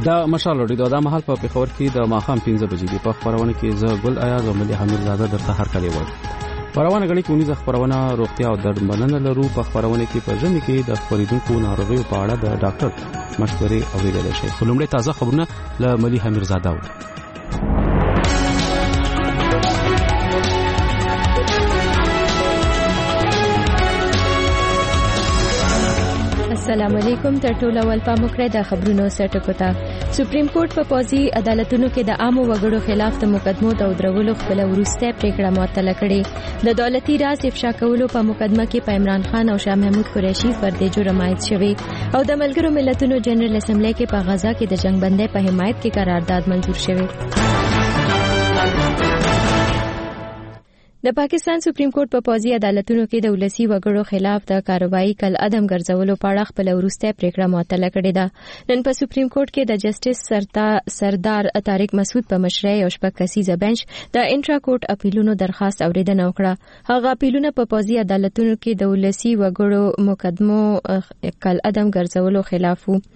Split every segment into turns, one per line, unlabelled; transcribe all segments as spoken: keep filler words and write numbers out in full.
دا مشال لري دا مهال په پیښور کې د ماخام پنځه بجې دی. په خبرونه کې زه ګل ایاز او ملي حمید زاده درته هر کله وایم. خبرونه غړي کې ونیزه خبرونه روغتیا او درد مننه لرو. په خبرونه کې په ژمي کې د خبرېدونکو ناروغیو په اړه د ډاکټر مشورې اوریدل شي. خلومړی تازه خبرونه له ملي حمید زاده و.
السلام علیکم. تر ټولو اول په مخکره د خبرونو سرټکو ته سپریم کورټ په پوزي عدالتونو کې د عامو وګړو خلاف د مقدمو د درولو خپل ورسته پریکړه معطله کړې. د دولتي راز افشا کولو په مقدمه کې په عمران خان او شاه محمود قریشي فرد جرم عاید شوی او د ملګرو ملتونو جنرال اسمبلی کې په غزا کې د جنگ بندۍ په حمایت کې قرارداد منظور شوی. د پاکستان سپریم کورټ په پوزي عدالتونو کې د ولسی وګړو خلاف د کاروایی کل عدم ګرځولو په اړه خپل ورسته پریکړه معطله کړې ده. نن په سپریم کورټ کې د جسټس سرتا سردار طارق مسعود په مشرۍ او شپږ کسیزه بنچ د انټرا کورټ اپیلونو درخواست اوریدنه وکړه. هغه اپیلونه په پوزي عدالتونو کې د ولسی وګړو مقدمو کل عدم ګرځولو خلاف وو.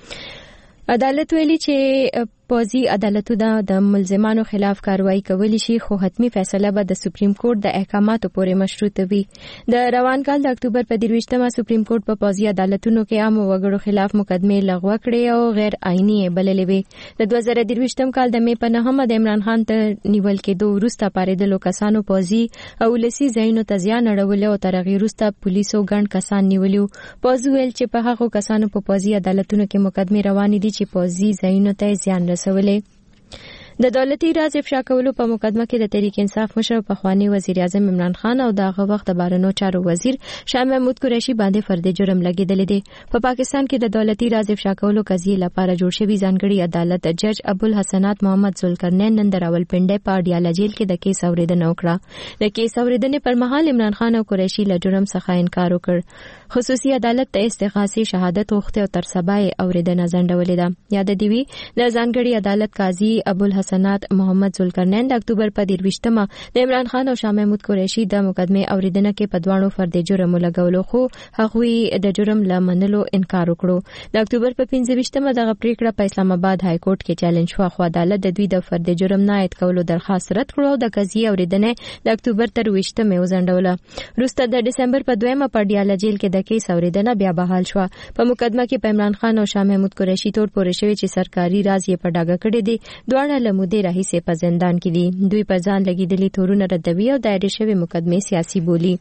عدالت ویلي چې پوزي عدالتونه د ملزمانو خلاف کاروایی کولی شي خو حتمی فیصله به د سپریم کورټ د احکاماتو پورې مشروطه وي. د روان کال د اکتوبر په درویشتمه سپریم کورټ په پوزي عدالتونو کې عام وګړو خلاف مقدمه لغوه کړې او غیر آئینی بللې وي. د دوه زره درویشتم کال د مې په نهمه د عمران خان ته نیول کېدو وروسته پاریدلو کسانو پوزي او لسی زینو ته زیان اړول او تر هغې وروسته پولیسو ګڼ کسان نیولیو. پوزي ویل چې په هغو کسانو په پوزي عدالتونو کې مقدمه روانې دي چې پوزي زینو ته زیان رسولې. د دولتي راز افشا کولو په مقدمه کې د تحریک انصاف مشر پخوانی وزیر اعظم عمران خان او دغه وخت د بهرنیو چارو وزیر شاه محمود قریشي باندې فرد جرم لګیدل دي. په پاکستان کې د دولتي راز افشا کولو قضیې لپاره جوړ شوی ځانګړي عدالت جج ابوالحسنات محمد ذوالقرنین نن د راولپنډۍ په اډیاله جیل کې د کیس اوریدنه وکړه. د کیس اوریدنې پر مهال عمران خان او قریشي له جرم څخه انکار وکړ. خصوصي عدالت ته استغاثي شهادت وغوښته او تر سبا یې اوریدنه ځنډولې ده. یاد دی وی د ځانګړي عدالت قاضي ابوالحسنات محمد ذوالقرنین د اکتوبر په درویشتمه د عمران خان او شاه محمود قریشي د مقدمه اوریدنه کې په دوانو فرد جرم لګولو خو هغوی د جرم لمنلو انکار وکړو. د اکتوبر په پنځه ویشتمه دغه پریکړه په اسلام آباد های کورټ کې چیلنج شو خو عدالت د دوی د فرد جرم نه عاید کولو درخواست رد کړو او د قضیې اوریدنه د اکتوبر تر ویشتمه وځنډوله. وروسته د دسمبر په دویمه په اډیاله جیل کې د کیس اوریدنه بیا بحال شو. په مقدمه کې په عمران خان او شاه محمود قریشي تور پورې شوی چې سرکاري راز یې په ډاګه کړی دی. دوه لمودې راهیسې په زندان کې دي. دوی په ځان لګیدلي تورونه ردوي او دایره شوی مقدمه سیاسي بولی.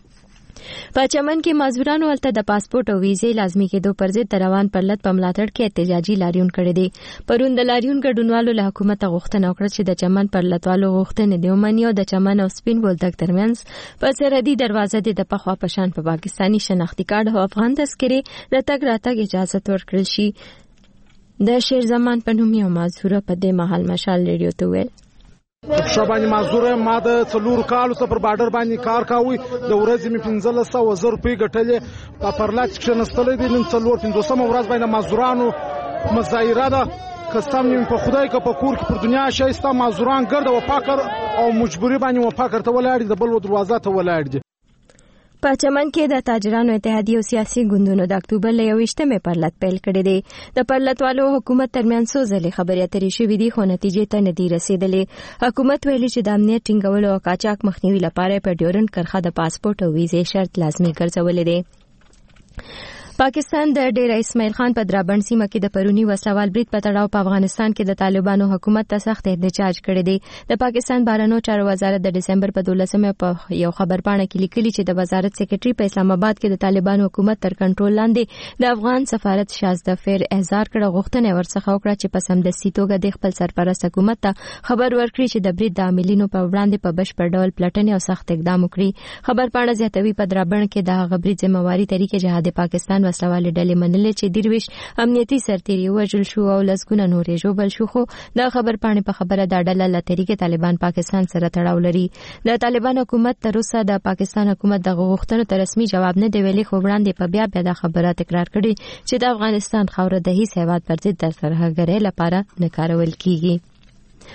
په چمن کې مازورانو ولته د پاسپورت او ویزې لازمي کېدو پر ضد روان پرلط په ملاتړ کې احتجاجي لاریون کړی دی. پرون د لاریون ګډونوالو له حکومت غوښتنه وکړه چې د چمن پرلطوالو غوښتنې د ومني او د چمن او سپین بولدک ترمنځ په سرحدي دروازه د پخوا په شان په پاکستاني شناختی کارت او افغان تذکرې د تګ راتګ اجازه ورکړل شي. د شیر زمان په نوم یو مازوره په دې مهال مشال ریډیو ته ویل
د شاباني مازوره ما د څلور کالو څخه پر بارډر باندې کار کاوه. د ورځې می پنځه سوه زره روپۍ ګټلې. په پرلط کې نستلې دي. نن څلور پنځوسمه ورځ باندې مازورانو مظاهره ده. قسم نیم په خدای که په کور کې پر دنیا شایسته مازوران ګرد او پاکر او مجبوری باندې وفاکر ته ولاړ دي. د بل دروازه ته ولاړ دي.
په چمن کې د تاجرانو اتحادیې او سیاسي ګوندونو د اکتوبر له یوویشتمې پرلط پیل کړی دی. د پرلطوالو حکومت ترمنځ څو ځلې خبرې اترې شوې دي خو نتیجې ته نه دي رسېدلې. حکومت ویلي چې د امنیت ټینګولو او قاچاق مخنیوي لپاره په ډیورنډ کرښه د پاسپورت او ویزې شرط لازمي ګرځولې دی. پاکستان د ډیر اسماعیل خان په درابند سیمه کې د پرونی وسوال برید په تړاو په افغانستان کې د طالبانو حکومت ته سخت احتجاج کړی دی. د پاکستان بهرنیو چارو وزارت د دسمبر په دولسمه په یو خبرپاڼه کې لیکلي چې د وزارت سیکریټري په اسلام آباد کې د طالبانو حکومت تر کنټرول لاندې د افغان سفارت شازده فیر احضار کړه. غوښتنه ورڅخه وکړه چې په سمدستي توګه د خپل سرپرست حکومت ته خبر ورکړي چې د برید د عاملینو په وړاندې په بشپړ ډول پلټنې او سخت اقدام وکړي. خبرپاڼه زیاتوي په درابند کې د هغه برید ذمہواری طریقې جهاد پاکستان وسلوالې ډلې منلې چې درویش امنیتي سرتیري وژل شو او لسګونه نورې ژوبل شو. خو د خبرپاڼې په خبره دا ډله له طریقې طالبان پاکستان سره تړاو لري. د طالبان حکومت تر اوسه د پاکستان حکومت د غوښتنو ته رسمي جواب نه دی ویلي خو وړاندې په بیا بیا د خبره تکرار کړي چې د افغانستان خاوره د هیڅ هیواد پر ضد د ترهګرۍ لپاره نه کارول کیږي.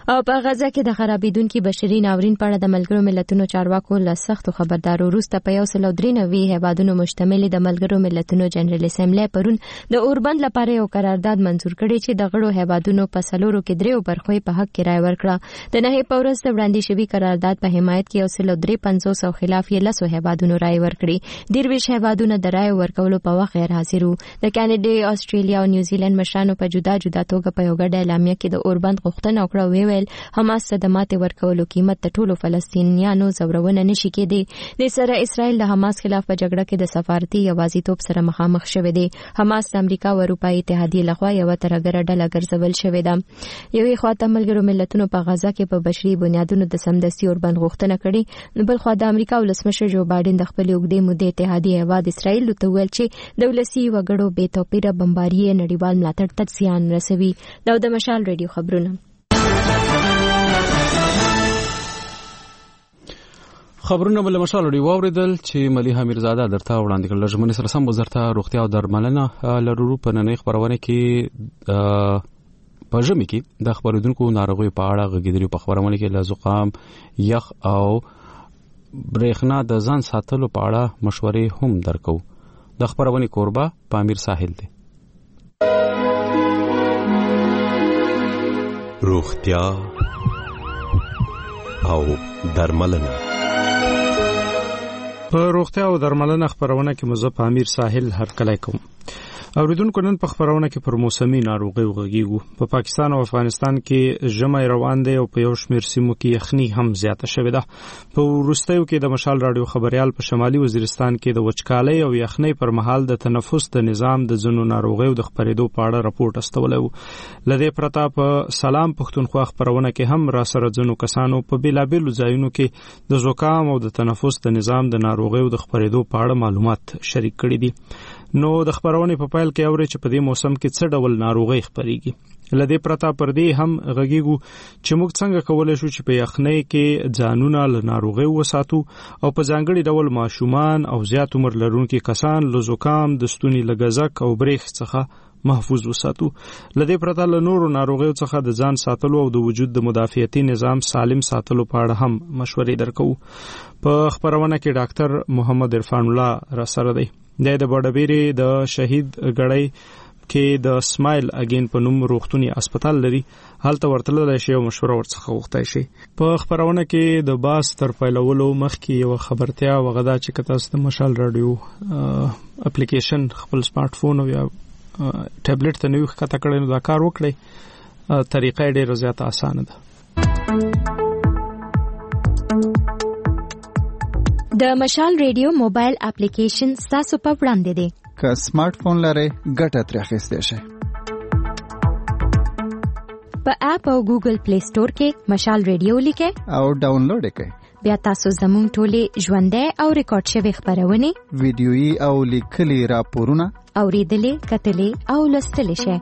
او په غزا کې د خرابېدونکو بشري ناورین په اړه د ملګرو ملتونو چارواکو له سختو خبردارو وروسته په یو سل او درې نوي هیوادونو مشتمل د ملګرو ملتونو جنرال اسمبلی پرون د اوربند لپاره یو قرارداد منزور کړی چې د غړو هیوادونو په سلورو کې دریو برخو په حق کې رائے ورکړه. د نه په ورځ د وړاندې شوی قرارداد په حمایت کې یو سل او درې پنځوس او خلاف یې لسو هیوادونو رائے ورکړي. دیرویش هیوادونو د رائے ورکولو په وخت غیر حاضر وو. د کاناډا، استرالیا او نیوزیلند مشرانو په جدا جدا توګه په یو ګډه اعلامیه کې د اوربند غوښتنه وکړه وی ویل حماس ته د ماتې ورکولو قیمت د ټولو فلسطینیانو زورونه نشي کېدی. د سره اسرائیل د حماس خلاف په جګړه کې د سفارتي یوازیتوب سره مخامخ شوی دی. حماس د امریکا او اروپאי اتحادیه لخوا یو ترګره ډله ګرځول شوې ده. یوې خواته ملګرو ملتونو په غزا کې په بشري بنیادونو د سمدستي اوربند غوښتنه کړې، نو بل خوا د امریکا ولسمشر جو بایدن د خپل اوږدې مودې اتحادیه هیواد اسرائیل ته ویل چې د ولسي وګړو بې توپیره بمباریه نړیوال ملاتړ ته زیان رسوي. دا د مشال ریډیو خبرونه.
خبرونه بل مشال دی واوریدل چې مليحه میرزاده درته وړاندې کړل. ژمنې سره سم وزارت روغتیا او درملنه لرو په نننۍ خبرونه کې په ژمي کې د خبرودونکو ناروغیو په اړه غږیدلی په خبرونه کې له زکام، یخ او برېښنا د ځان ساتلو په اړه مشورې هم درکو. د خبرونه کوربه پامیر ساحل دی.
روغتیا او درملنه.
په روغتیا او درملنه خبرونه کې مزه پامیر ساحل هر کله کوم. اوریدونکو نن په خبرونه کې پر موسمي ناروغي وغږیږو. په پاکستان او افغانستان کې ژمی روان دی او په یو شمېر سیمو کې یخني هم زیاته شوې ده. په وروستیو کې د مشال رادیو خبريال په شمالي وزیرستان کې د وچکالۍ او یخنۍ پر مهال د تنفس د نظام د ځینو ناروغیو د خبرېدو په اړه راپورټ استولی و. لدې پرته په سلام پښتونخوا خبرونه کې هم را سره ځینو کسانو په بیلابېلو ځایونو کې د زکام او د تنفس د نظام د ناروغیو د خبرېدو په اړه معلومات شریک کړي دي. نو د خبرونه په پایل کې اوري چې په دې موسم کې څه ډول ناروغي خبريږي. لدې پرتا پر دې هم غږیږو چې موږ څنګه کولای شو چې په یخنۍ کې ځانونه له ناروغي وساتو او په ځانګړي ډول ماشومان او زیات عمر لرونکي کسان له زکام، د ستوني لګزک او برېښ څخه محفوظ وساتو. لدې پرتا له نورو ناروغیو څخه د ځان ساتلو او د وجود د مدافعتي نظام سالم ساتلو په اړه هم مشورې درکو. په خبرونه کې ډاکټر محمد عرفان الله را سره دی. د بډبيري د شهید غړی کې د سمایل اگین په نوم روغتونی هسپتال لري. هلته ورتلل شي او مشوره ورڅخه وغوښتای شي. په خبرونه کې د باس تر پیلولو مخکې یو خبرتیا وغدا چې کتاست د مشال رادیو اپلیکیشن خپل سمارټ فون او یا ټابلیټ ته نوې ښکته کړئ نو دا کار وکړئ. طریقه ډېره زیاته اسانه ده.
د مشال ریډیو موبایل اپلیکیشن تاسو په وړاندې دی.
که سمارټ فون لرئ ګټه ترې اخیستی شئ.
په اپ او ګوګل پلی سٹور کې مشال ریډیو لیکئ
او ډاونلوډ یې کړئ.
بیا تاسو زموږ ټولې ژوندۍ او ریکارډ شوي خبرونه،
ویډیويي او لیکلي راپورونه
اوریدلې، کتلې او لوستلی شئ.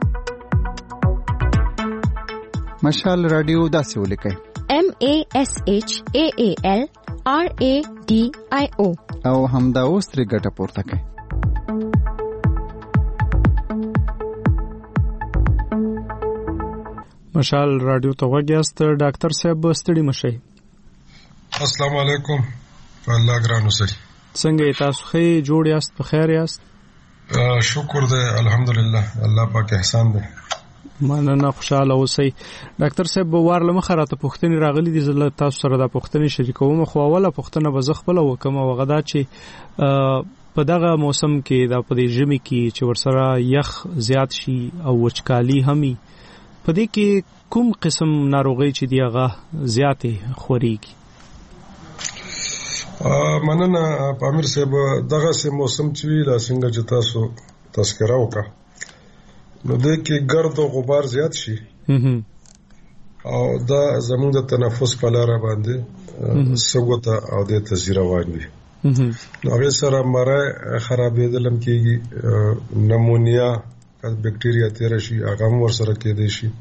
مشال رادیو داسې ولیکئ:
M A S H A A L R A D I O
او همدا اوس ترې ګټه پورته کړئ.
مشال رادیو ته وګیاست. ډاکټر صاحب ستړي مشئ.
السلام علیکم. الله ګرانو سړي
څنګه تاسو ښه جوړ یاست؟ په خیر یاست؟
شکر دی الحمدلله. الله پاک احسان دی.
مننه، خوشاله اوسئ. ډاکټر صاحب وارله مخه راته پوښتنې راغلي دي. زه تاسو سره دا پوښتنې شریکوم. خو اوله پوښتنه به زه خپله وکړم او هغه دا چې په دغه موسم کې دا په دې ژمي کې چې ورسره یخ زیات شي او وچکالي هم وي، په دې کې کوم قسم ناروغي چې دی هغه زیاتې خورېږي؟
مننه پامیر صاحب. دغه سه موسم چې وی لا څنګه چې تاسو تذکرہ وکړه نو د کې ګرد او غبار زیات شي او دا زموږ د تنفس په لار باندې سګوته او د تزیره وایي. نو هغه سره مړه خرابېدل هم کېږي. نمونیا که بکټیریا تیر شي هغه ور سره کېدای شي.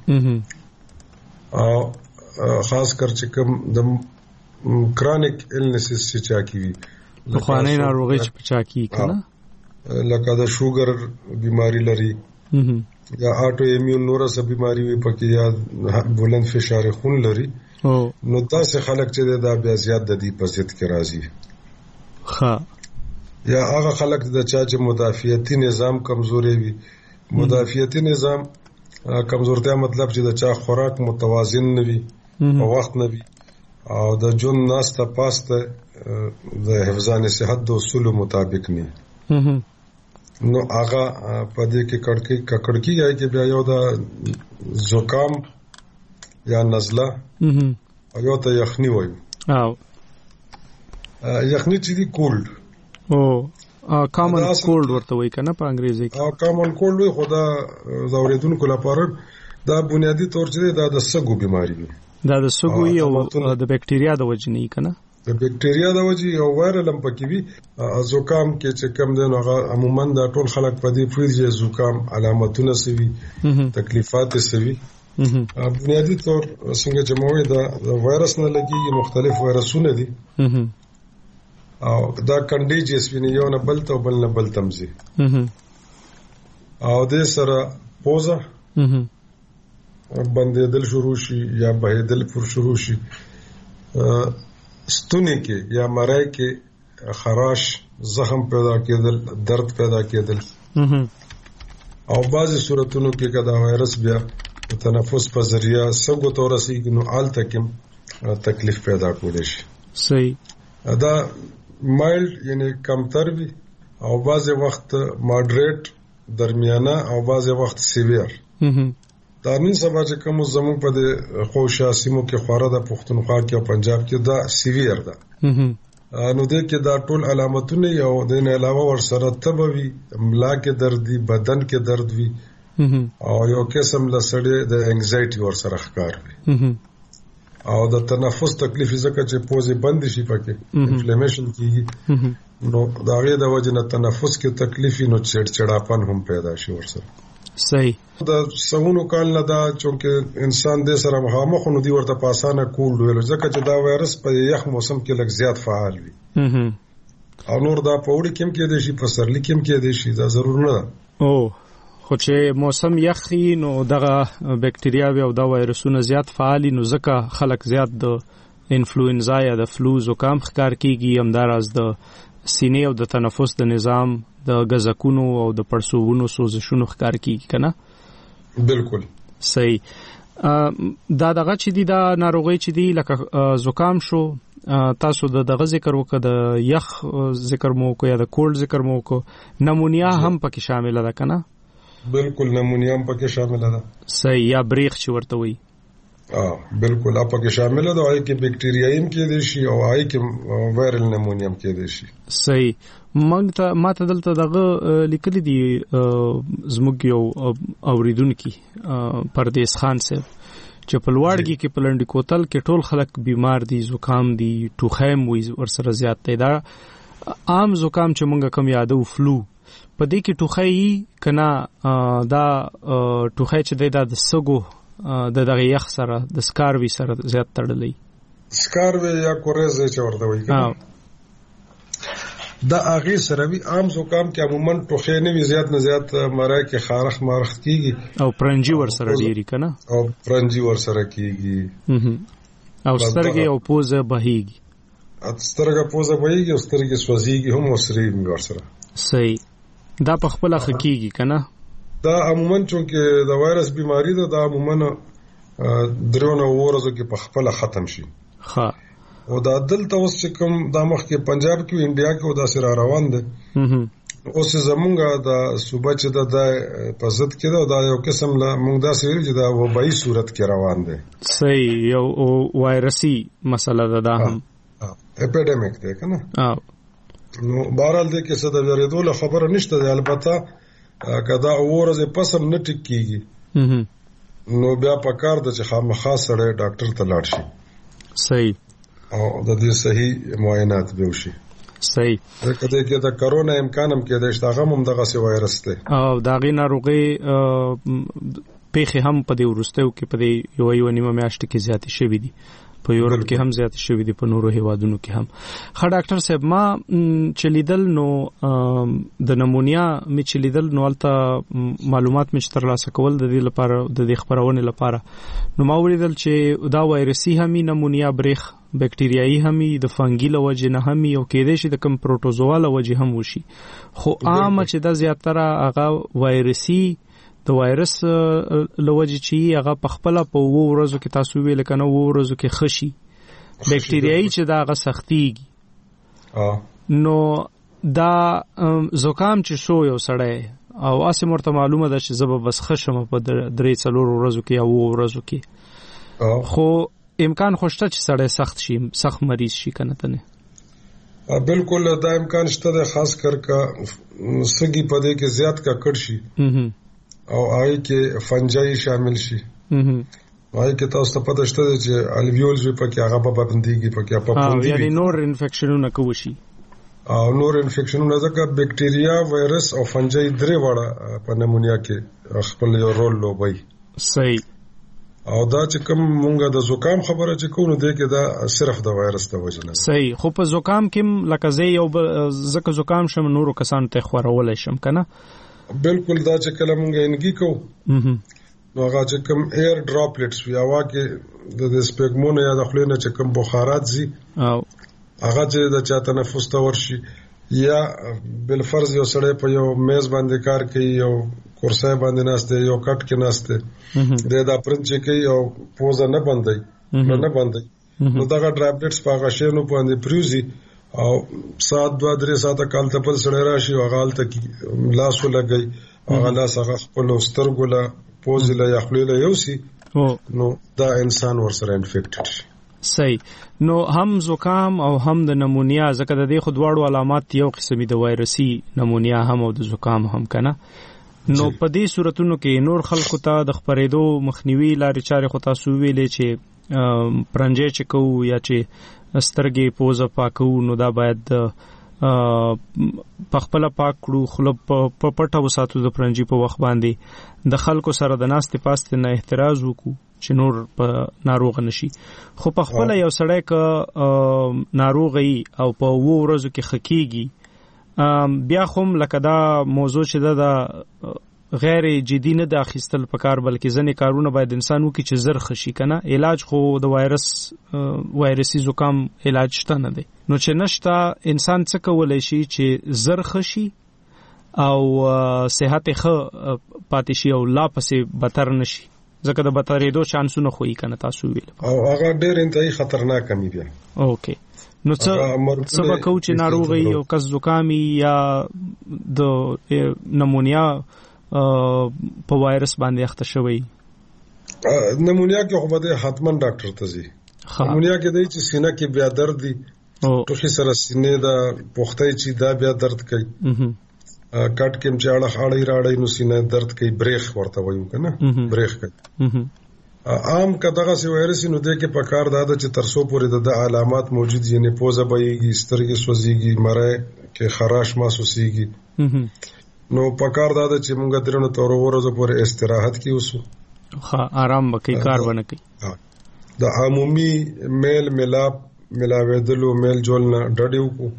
او خاص کر چې کوم د کرونیک ایلنسز چې چا کیږي،
په خوانی ناروغي چې چا کیږي کنه،
لکه د شوګر بیماری لري یا اټو ایمیون نور څه بیماری وي پکې یا بلند فشار خون لري نو داسې خلک چې دا بیا زیات د دې په ضد کې راځي.
ها
یا هغه خلک د چا چې مدافعتي نظام کمزوري وي. مدافعتي نظام کمزورتیا مطلب چې د چا خوراک متوازن نه وي او وخت نه وي او د جون ناسته پاسته د حفظان صحت د اصول مطابق نه نو هغه په دې کې کڑکی کڑکی یای کې بیا یو د زکام یا نزله او یو ته یخنی وایي
او
یخنی چې دی کولډ
او کامن کولډ ورته وایي کنه په انګریزي کې.
او کامن کولډ وي خدا زوریدونکو لپاره دا بنیادی طور چې دا د سګو بیماری وي.
دا د سګو او د بکټریا د وجې نه کنه
د بکټریا د وجې او وایرل هم پکې وي. زکام کې چې کم دی نو هغه عموما دا ټول خلک په دې پوهېږي چې زکام علامتونه څه وي تکلیفات څه وي. بنیادی طور څنګه چې مو وایي دا وایرس نه لګي مختلف وایرسونه دي او دا کنډیجیس ویني یو نه بل ته بل نه بل تمزي او د سره پوزه بندېدل شروع شي یا بهېدل پر شروع شي. ستونی کې یا مرای کې خراش زخم پیدا کېدل درد پیدا کېدل او بعضی صورتونو کې کدا وایرس بیا تنفس په ذریعہ څنګه تورسي نو آل تکم تکلیف پیدا کولی شي.
صحیح.
دا مایلډ یعنی کمتر وي او بعضی وخت ماډریټ درمیانه او بعضی وخت سیویر. دا نن سبا چې کوم زمون په خوشا سیمو کې خواره د پښتونخوا کې او پنجاب کې دا سیویر ده. نو دې کې دا ټول علامتونه یو د نه علاوه ور سره تبوي ملا کې درد وي بدن کې درد وي او یو قسم لسړې د انګزایټي ور سره ښکار وي او د تنفس تکلیف ځکه چې پوزې بند شي پکې انفلیمیشن کیږي نو دا غي د وجه نه تنفس کې تکلیف نو چړچړاپن هم پیدا شي ور سره.
صحیح.
د سونو کال نه دا چې انسان د سره مخامخ نو دی ورته پاسانه کولډ ویل ځکه چې دا وایرس په یخ موسم کې لږ زیات فعال وي او نور دا په وړي کې کې دي شي په سرلی کې کې دي شي دا ضرور نه ده.
او خو چې موسم یخي نو دغه بکټریا او دا وایرسونه زیات فعال نو ځکه خلک زیات د انفلوئنزا یا د فلو زکام ښکار کیږي همداراز د سینې او د تنفس د نظام د غزکونو او د پړسوونو سوزشونو ښکار کیږي کنه.
بالکل
صحیح. دا دغه چې دی دا ناروغي چې دی لکه زکام شو تاسو د دغه ذکر وکړه د یخ ذکر مو کو یا د کولډ ذکر مو کو نمونیا هم پکې شامل ده کنه.
بالکل نمونیا هم پکې شامل ده.
صحیح. یا بریخ چې ورته وي
اه بالکل اپ کې شامل ده. آی کې بکټریایم کې دي شي او آی کې وایرل نمونیم کې دي شي.
صحیح. مونږ ته ماته دلته دغه لیکل دي زموږ یو اوریدونکو پردیس خان صاحب چې په لوړګي کې پلنډي کوتل کې ټول خلک بیمار دي زکام دي ټوخیم وي ورسره زیات دی. دا عام زکام چې مونږ کم یادو فلو په دې کې ټوخی کنا دا ټوخی چې دی دا د سګو د دغه یخ سره د سکاروي سره زیات تړلې.
سکاروي یا کورزه چې ورته وایي کنه دا هغه سره وی عام زکام کې عموما ټوخی نه وی زیات نه زیات مرای کې خارخ مارخ کیږي
او پرنجي ور سره ډیری کنه
او پرنجي ور سره کیږي
او سترګې او پوزه بهيږي
سترګې پوزه بهيږي او سترګې سوځيږي هم وسري ور سره.
صحیح. دا په خپل حقيقي کنه
دا عموما چې د وایرس بیماری ده دا عموما درونه ورځو کې په خپل ختم شي.
ها
او دا دلته اوس چې کوم د مخ کې پنجاب کې انډیا کې او دا سره روان دي اوس زمونږه د صوبه چې د په ضد کې دا یو قسم لا موږ دا سویل چې دا وبای صورت کې روان دي.
صحیح. یو وایرسي مسله ده دا هم
اپیډیمیک ده کنه.
او
نو بهرحال دې کې څه د ورېدو خبره نشته ده. البته کدا اورزه پسم نه ټیک کیږي نو بیا پکار د چې خامخا سره ډاکټر ته لاړ شي.
صحیح.
او د دې صحیح معاینات به وشي.
صحیح.
دا کده کې د کرونا امکان هم کې د اشتغام هم دغه سی وایرس ته
او داغه ناروغي پیخه هم په دې ورستیو کې په دې یو یو نیمه میاشت کې زیاتې شوې دي په یورپ کې هم زیات شوی دي په نورو هیوادونو کې هم. خا ډاکټر صاحب ما چلیدل نو د نمونیا می چلیدل نو البته معلومات می ترلاسه کول د دې لپاره د دې خبرونه لپاره نو ما ولیدل چې دا وایرسي همي نمونیا بریخ بکټریایي همي د فنګي له وجه نه همي او کېدې شي د کم پروټوزوا له وجه هم وشي خو عام چې دا زیاتره هغه وایرسي د وایرس لوجه چی هغه په خپل په وو ورځو کې تاسو ویل کنه وو ورځو کې خشي بکټریایي چې دا هغه سختيږي نو دا زکام چې شو یو سړی او اسه مرته معلومه ده چې زب بس خشم په درې څلور ورځو کې او وو ورځو کې خو امکان خوشته چې سړی سخت شي سخت مریض شي کنه تنه
بالکل دا امکان شته ده خاص کر کا سګي پدې کې زیات کا کړ شي او آی کې فنجای شامل شي آی کې تاسو ته پته شته چې الویولز په کې هغه په بنديږي په کې په پوندي
یعنی نور انفیکشنونه کوي
او نور انفیکشنونه ځکه بکټریا وایرس او فنجای درې وړه په نمونیا کې خپل یو رول لوبي
صحیح
او دا چې کوم مونږه د زکام خبره چې کوو نو د کې دا صرف د وایرس د وجه نه
صحیح خو په زکام کې لکه زه یو ځکه زکام شم نورو کسانو ته خورول شم کنه
بالکل دا چې کله مونږه انګي کو نو هغه چې کوم ایر ډراپلیټس وی هوا کې د سپګمون یا د خلینو چې کوم بخارات زی
او
هغه چې د چا تنفس ته ورشي یا بل فرض یو سړی په یو میز باندې کار کوي یو کورسای باندې ناشته یو کټ کې ناشته د دا پرنچ کوي او پوزه نه بندي نه بندي نو دا ډراپلیټس په هغه شینو باندې پریوزي او سات دوا درې ساته کال ته په سړی راشي او غال ته لاس ولګي او لاس هغه خپل سترګوله پوزله یا خپل یوسي نو دا انسان ورسره انفیکټډ شي
صحیح نو هم زکام او هم د نمونیا ځکه د دې خودواړو علامات یو قسمي د وایرسي نمونیا هم او د زکام هم کنه نو په دې صورتونو کې نور خلکو ته د خبرېدو مخنیوي لارې چارې خو تاسو ویلې چې پرنجې چې کو یا چې سترګې پوزه پاکو نو دا باید په خپل پاک کړو خلک په پټه وساتو د پرنجي په وخت باندې د خلکو سره د ناستې پاستې نه احتراز وکړو چې نور په ناروغ نشي خو په خپل یو سړی ک ناروغي او په وو ورځو کې خکېږي بیا هم لکه دا موضوع چې دا غیر جدي نه د اخیستل پکار بلکې ځنې کارونه باید انسان وکړي چې زر خشي کنه علاج خو د وایرس وایرسي زکام علاج شته نه دی نو چې نشته انسان څه کولای شي چې زر خشي او صحت ښه پاتې شي او لا پسې بدتر نشي ځکه د بدترېدو چانسونه خو یې کنه تاسو ویل
او هغه ډېر انتهایی خطرناک کمی بیا
اوکې نو څه سبا کو چې ناروغي او کس زکامي یا د نمونیا په وایرس باندې اخته شوی
نمونیا کې خو به حتمن ډاکټر ته ځي نمونیا کې دی چې سینه کې بیا درد دي ټوخي سره سینې دا پوښتای چې دا بیا درد کوي کټ کې چې اړه اړې راړې نو سینې درد کوي بریخ ورته وایو کنه بریخ کوي عام کداغه سی وایرس نو د کې په کار داده چې ترسو پورې د علامات موجود یعنی پوزه بېږي سترګې سوځيږي مړې کې خراش محسوسيږي نو په کار داده چې مونږ درنه تور ورځو پورې استراحت کې وسو
ها آرام وکي کار ونه کوي
د عمومي میل ملاب ملاویدلو میل جول نه ډډیو کو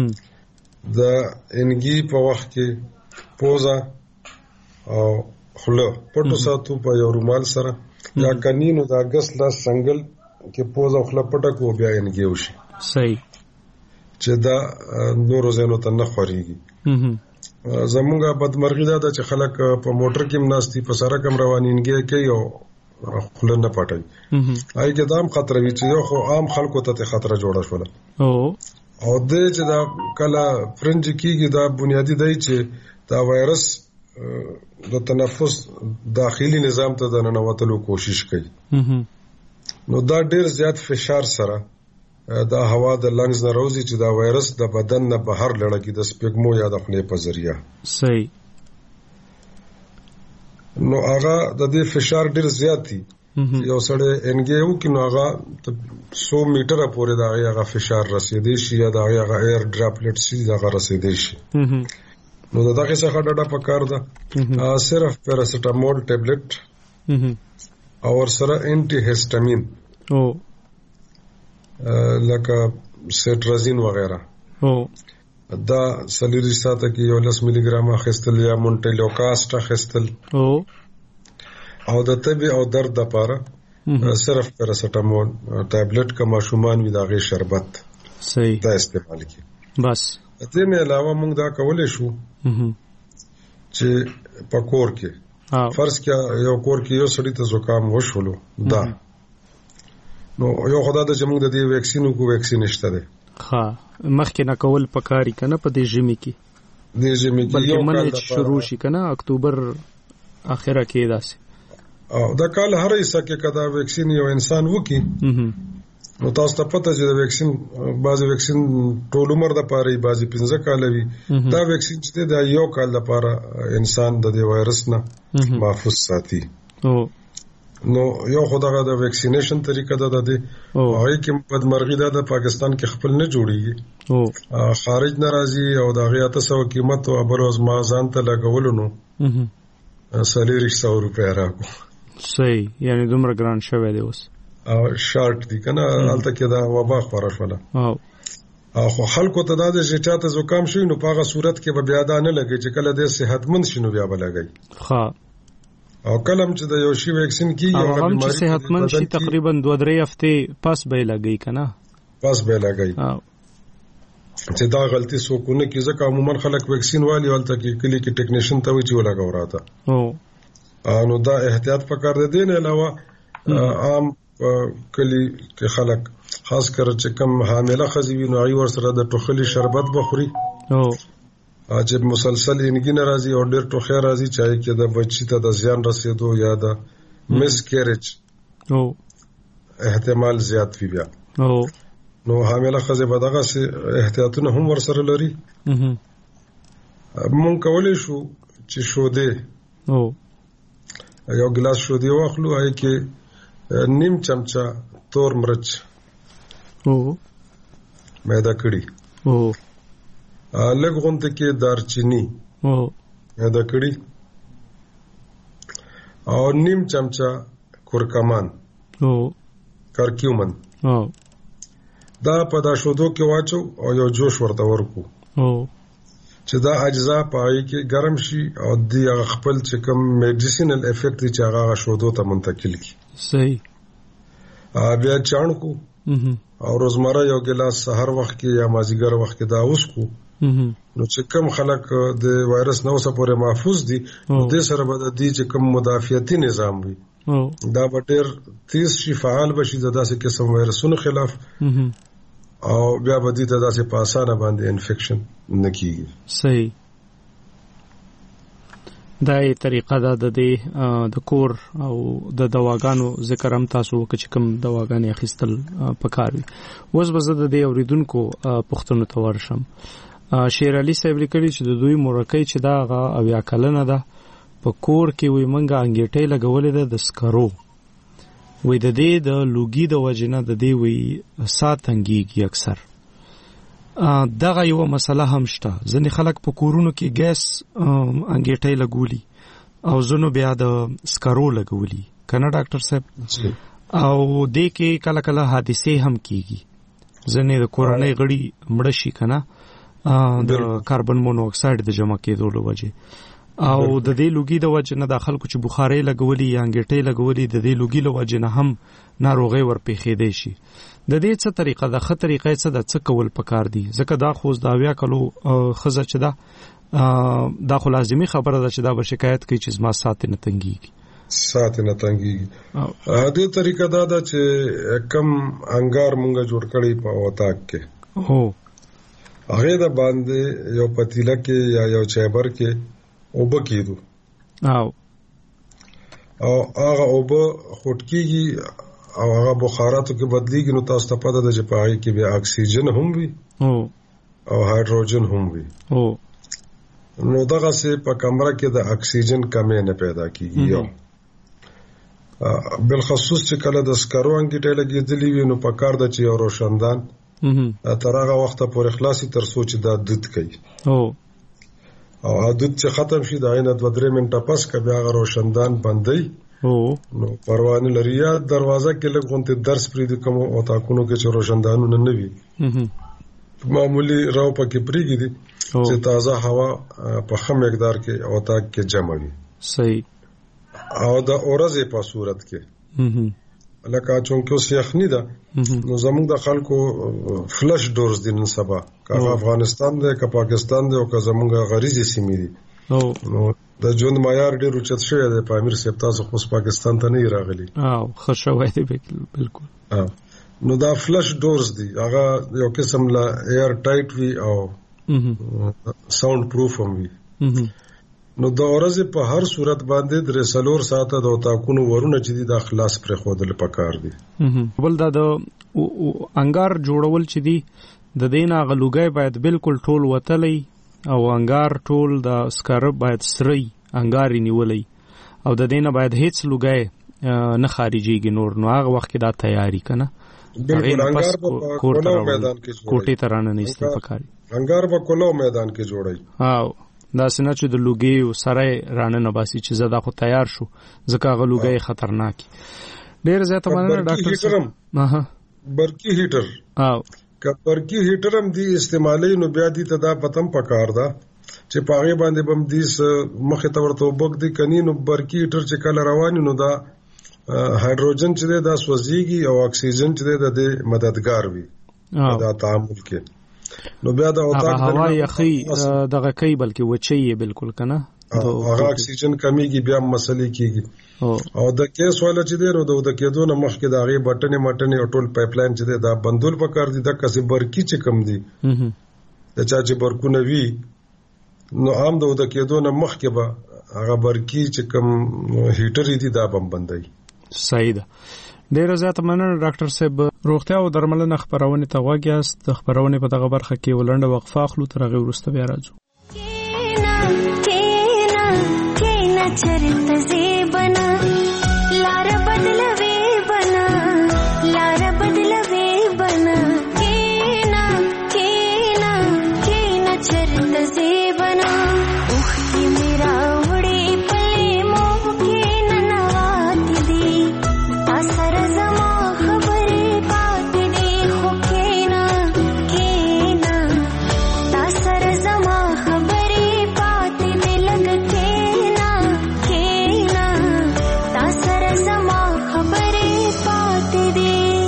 د انګي په وخت کې پوزه او خله پټو ساتو په یو رومال سره یا کنینو دا غس لا سنگل کې پوزه خله پټه کو بیا انګي وشي
صحیح
چې دا نورو زینو ته نه خوريږي زمونږه بدمرغي ده چې خلک په موټر کې مناستي په سره کم روانيږي کوي او خپل نه پټي آی کې دام خطر وي چې یو خو عام خلکو ته خطر جوړه شول
او
او د چې دا کله فرنج کېږي دا بنیادی دی چې دا وایرس د تنفس داخلي نظام ته د ننوتلو کوشش کوي نو دا ډیر زیات فشار سره دا هوا د لنګز نه راوځي چې دا وایرس د بدن نه بهر لړکی د سپګمو یا د خولې په ذریعہ
صحیح
نو هغه د دې فشار ډیر زیات دی یو سړی انګیو کې نو هغه سو میټره پورې دا هغه فشار رسیدي شي یا دا هغه ایر ډراپلیټ شي دا هغه رسیدي شي نو دا دغه څخه ډډه پکار ده صرف پیراسټامول ټابلیټ او سره انټي هیسټامین
او
لکه سیټرازین وغیرہ
او
دا سلیری ساته کې یو لس ملي ګرام اخیستل یا مونټیلوکاست اخیستل
او
او د تبي او درد لپاره صرف پیراسټامول ټابلیټ کا ماشومان وی داغه شربت
صحیح
دا استعمال کی
بس
دې نه علاوه موږ دا کولای شو چې پکور کې فرض کې یو کور کې یو سړی ته زکام وشولو دا نو یو خدای ته چې موږ د دې ویکسینو کو ویکسین نشته ده
ها مخکې نه کول پکاري کنه په دې ژمي کې
دې ژمي کې یو
کال شروع شي کنه اکتوبر اخره کې داسې
او دا کال هر حصہ کې کدا ویکسین یو انسان وکي نو تاسو ته پته چې د ویکسین بعضی ویکسین ټول عمر د پاره بعضی پنځه کال وي دا ویکسین چې دا یو کال لپاره انسان د دې وایرس نه محفوظ ساتي
او
نو یو خدای د ویکسینیشن طریقه ده د هغه کې بدمرغي ده د پاکستان کې خپل نه جوړیږي او خارج ناراضي او د هغه تاسو قیمت او ابروز ما ځان ته لګول نو سلیری سو روپیا راکو
صحیح یعنی دومره ګران شوی دی اوس
او شارټ دي کنه حالت کې دا وبا خبره شوله او خو خلکو ته دا چې چاته زکام شي نو په هغه صورت کې به بیا دا نه لګي چې کله د صحتمند شنو بیا به لګي
ها
او کلم چې د یو شی ویکسین کیږي
او هم چې صحتمند شي تقریبا دوه درې هفته پس به لګي کنه
پس به لګي چې دا غلطي سوکونه کې ځکه عموما خلک ویکسین والی ولته کې کلی کې ټیکنیشن ته وی چې ولاګو راته
او
نو دا احتیاط پکار دی نه علاوه عام کلی کې خلک خاص کر چې کم حامله خزي وي نو ای ور سره د ټوخلي شربت بخوري
او
چې مسلسل انګي ناراضي او ډېر ټوخه راځي چای کې د بچی ته د زیان رسیدو یا د مس کیریج
او
احتمال زیات وي بیا
او
نو حامله خزه به دغه سي احتیاطونه هم ورسره لري مونږ کولای شو چې شوده
او
یو ګلاس شوده واخلو هاي کې نیم چمچا تور مرچ
او
میدا کړي
او
لږ غونډه کې دارچینی
او
میدا کړي او نیم چمچا کورکمان
او
کرکیومن
او
دا په دا شودو کې واچو او یو جوش ورته ورکو
او
چې دا اجزا پای کې ګرم شي او د خپل چې کوم میډیسینل افیکټ چې هغه شودو ته منتقل کی
صحیح
بیا چانکو او روزمره یو ګلاس سحر وخت کې یا مازیګر وخت کې دا اوس کو نو چې کوم خلک د وایرس نو سره پورې محفوظ دي د سره به د دې چې کوم مدافعتي نظام وي دا به ډېر تیز شي فعال بشي د داسې قسم وایرسونو خلاف او بیا به دې ته داسې په اسانه باندې انفیکشن نه کیږي
صحیح دا یې طریقه ده د دې د کور او د دواګانو ذکر هم تاسو وکړئ کوم دواګانې اخیستل پکاري اوس به زه د دې اوریدونکو پوښتنو ته ورشم شیر علي صاحب لیکلي چې د دوی مرکې چې دا غا اویا کلنه ده په کور کې وي منګه انګیټې لګولې ده د سکرو وې د دې د لوګي د وجنه د دې وي ساتنګيږي اکثر دغه یو مسله هم شته ځنې خلک په کورونو کې ګیس انګیټې لګولي او زنو بیا د سکرو لګولي کنه ډاکټر صاحب او دې کې کله کله حادثه هم کیږي ځنې د کورنۍ غړي مړ شي کنه د کاربن مونو اکساید د جمع کېدو لوجه او د دې لوګي د وجه نه د خلکو چې بخاري لګولي یا انګیټې لګولي د دې لوګي له وجه نه هم ناروغي ورپېخې دي شي د دې څه طریقه د خه طریقې څه د څه کول پکار دي ځکه دا خو د اویا کلو خزه چې دا دا خو لازمي خبره ده چې دا به شکایت کوي چې زما سات نه تنګيږي
سات نه تنګيږي ا دې طریقه دا ده چې کم انګار مونږه جوړ کړی په وتاک کې
هو
هغه د باندې یو پتیله کې یا یو چایبر کې اوبه کېدو
او
او هغه اوبه خټکیږي او هغه بخاراتو کې بدلیږي نو تاسو ته پته ده چې په هغه کې به اکسیجن هم وي
او
او هایدروجن هم وي
او
نو دغه سه په کمره کې د اکسیجن کمی نه پیدا کیږي یو بل خصوص چې کله د سکرو انګیټه لګېدلې وي نو په کار د چې روشندان تر هغه وخت پورې خلاصي تر سوچ دا دود کوي
او
او دود چې ختم شي دا نه دوه درې منټه پس کبه هغه روشندان بندي
او
نو پروانه لري یا دروازه کې لګونته درس پرې د کوم او تاکونو کې چې روشندانونه نه وي معمولی راو پکې پریږي دي چې تازه هوا په خم مقدار کې او تاک کې جمع وي.
صحیح.
او د اورزې په صورت کې لکه چونکه اوس یخني ده نو زموږ د خلکو فلش ډورز دي نن سبا که افغانستان دی که پاکستان دی او که زموږ غریزي سیمې دي نو د ژوند معیار ډېر اوچت شوی دی. په امیر صاحب تاسو خو پاکستان ته نه راغلي
او ښه شوی دی بالکل.
نو دا فلش ډورز دي هغه یو قسم لا ایر ټایټ وي او ساوند پروف هم وي. نو د ورځې په هر صورت باندې درې څلور ساعته د تاکونو ورونه چې دي د خلاص پر خودل پکار دي.
بل دا د انګار جوړول چې دي د دینه غلوګي باید بالکل ټول وتلی او انګار ټول د سکرب باید سری انګار نیولې او د دینه باید هیڅ لوګي نه خارجيږي نور. نو هغه وخت کې دا تیاری کنه
بالکل انګار په کولو میدان کې
کوټې ترانه نه است پکاري.
انګار په کولو میدان کې جوړي.
او دا سينه چې د لوګي او سره رانه نه باسي چې زدا خو تیار شو ځکه غلوګي خطرناک ډیر زیاته مننه ډاکټر صاحب. ها
برقي هیټر
او
که برقي هیټر هم دی استعمالي نو بیا دي ته دا پتم پکار دا چې پاغه باندې بم دي مخه ته ورته وبک دي کني نو برقي هیټر چې کله روان نو دا هایدروجن چې دا سوځيږي او اکسیجن چې د مددگار وي دا تعامل کې نو بیا دا اوتاک
هوا یخي دغه کوي بلکې وچي بالکل کنه
هغه اکسیجن کمیږي بیا مسلې کیږي او د کیس والا چې دی نو د کېدو نه مخکې دا غي بټنې مټنې او ټول پایپ لاین چې دی دا بندول پکار دي د کسي برقي چې کم دي د چا چې برقونه وي نو عام د کېدو نه مخکې به هغه برقي چې کم هیټر دي دا بم بندي.
صحیح ده. ډیر زیات مننه ډاکټر صاحب. روغتیا او درملنه خبرونه ته واګیاست. د خبرونه په دغه برخه کې ولنډه وقفه اخلو تر هغه وروسته بیا راځو. کینا کینا کینا چرت زیبنا لار بدلوي بنا لار بدلوي بنا کینا کینا کینا چرت زیبنا اوخ کی میرا وړي پلي مو کینا نوات دي اثر زما خبرې پات دي خو کینا کینا اثر زما خبرې پات دي لګ کینا کینا اثر زما خبرې پات دي.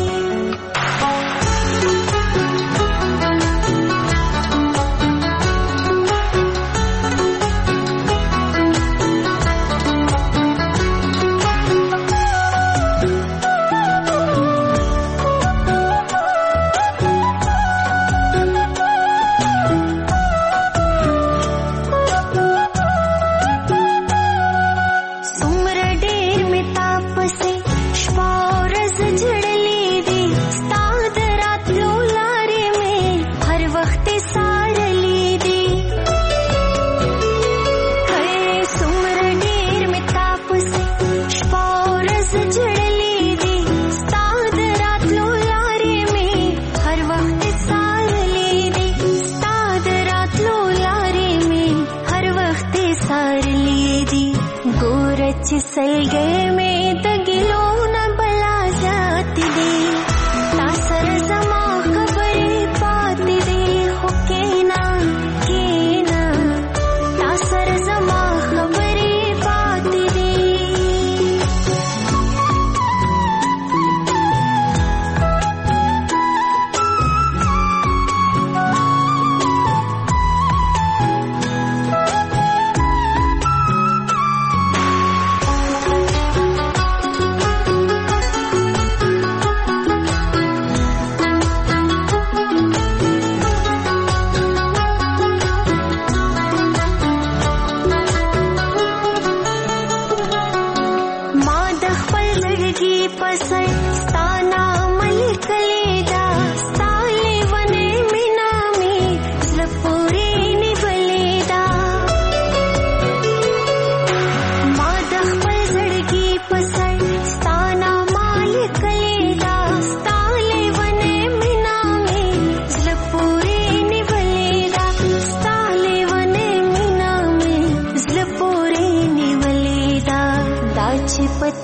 सलगे में दगिलो न बला जाती दे तासर जमा खबरें पाती दे हो केना केना तासर जमा खबरें पाती दे.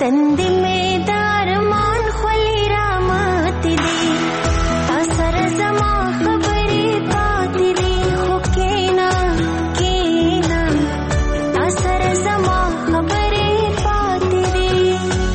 تند می دارمان خلی رامت دی اثر زما خبری پاتی دی خو کینا کینا اثر زما خبری پاتی دی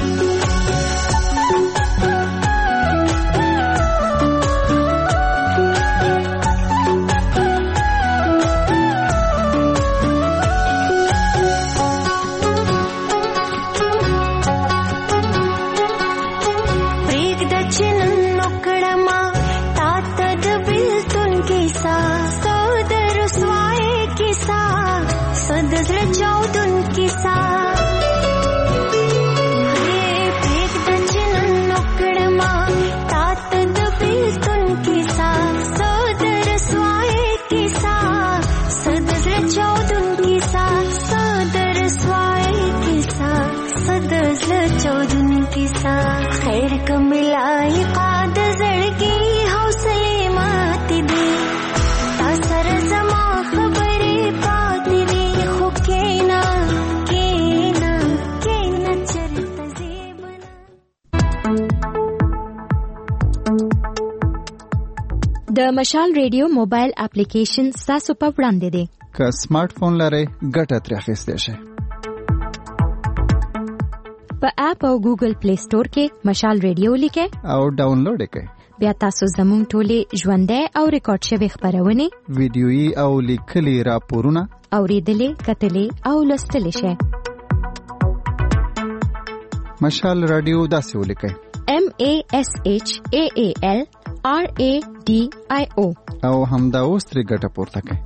خیر کملای قاد زړګي حوصله ماتې دي تاسره زما خبرې پاتې دي خو کینا کینا کینا چرته زیبنا
د مشال ریډیو موبایل اپلیکیشن تاسو په وړاندې دی
که سمارټ فون لرئ ګټه ترې اخیستی شئ
په اپ او ګوګل پلی سٹور کې مشال ریډیو لیکئ
او ډاونلوډ یې کړئ
بیا تاسو زموږ ټولې ژوندۍ او ریکارډ شوې خبرونه
ویډیويي او لیکلي راپورونه
اوریدلې کتلې او لوستلې شئ
مشال رادیو داسې ولیکئ
M A S H A A L R A D I O
او همدا اوس ترې ګټه پورته کړئ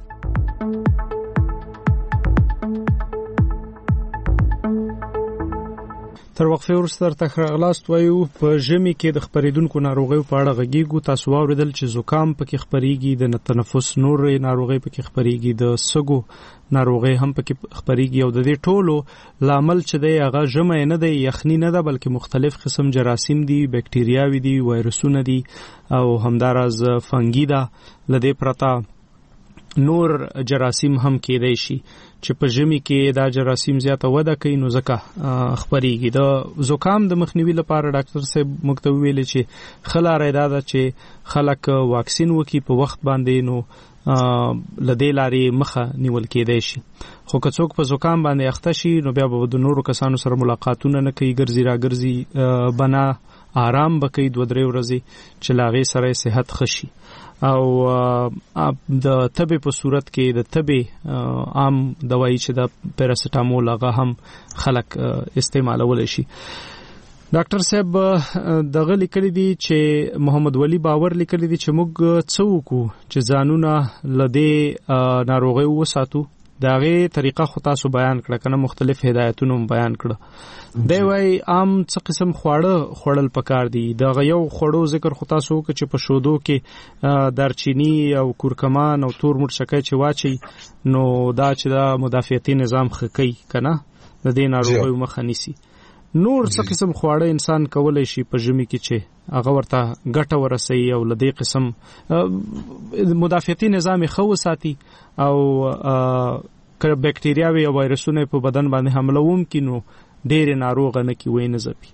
تر وقفه وروسته تر غلاست وایو په ژمي کې د خپریدونکو ناروغیو په اړه غږیږو تاسو واوریدل چې زکام پکې خپریږي د تنفس نور ناروغي پکې خپریږي د سګو ناروغي هم پکې خپریږي او د دې ټولو لامل چې دی هغه ژمي نه دی یخني نه ده بلکې مختلف قسم جراثیم دي بکټریاوي دي وایرسونه دي او همدارز فنګي ده لدې پرته نور جراثیم هم کېدای شي چې په ژمي کې دا جراثیم زیاته وده کوي نو ځکه خپریږي د زکام د مخنیوي لپاره ډاکټر صاحب موږ ته ویلي چې ښه لاره دا ده چې خلک واکسین وکړي په وخت باندې نو لدې لارې مخه نیول کېدای شي خو که څوک په زکام باندې اخته شي نو بیا به د نورو کسانو سره ملاقاتونه نه کوي ګرځي راګرځي بنا آرام بکوي دوه درې ورځې چې له هغې سره صحت ښه شي او د تبې په صورت کې د تبې عام دوايي چې د پیراسټامول هغه هم خلک استعمالولی شي ډاکټر صاحب دغه لیکلي دي چې محمد ولی باور لیکلي دي چې موږ څه وکړو چې ځانونه له دې ناروغۍ وساتو د هغې طریقه خو تاسو بیان کړه که نه مختلف هدایتونه هم بیان کړه دی وایي عام څه قسم خواړه خوړل پکار دي د هغه یو خوړو ذکر خو تاسو وکړه چې په شودو کې دارچینی او کورکمان او تور مرچکی چې واچي نو دا چې دا مدافعتي نظام ښه کوي که نه د دې ناروغیو مخه نیسي نور څه قسم خواړه انسان کولی شي په ژمي کې چې هغه ورته ګټه ورسوي او له دې قسم مدافعتي نظام یې ښه وساتي او که بکټریاوې او وایرسونه په بدن باندې حمله وکړي نو ډېرې ناروغه نه کړي ویې نه ځپي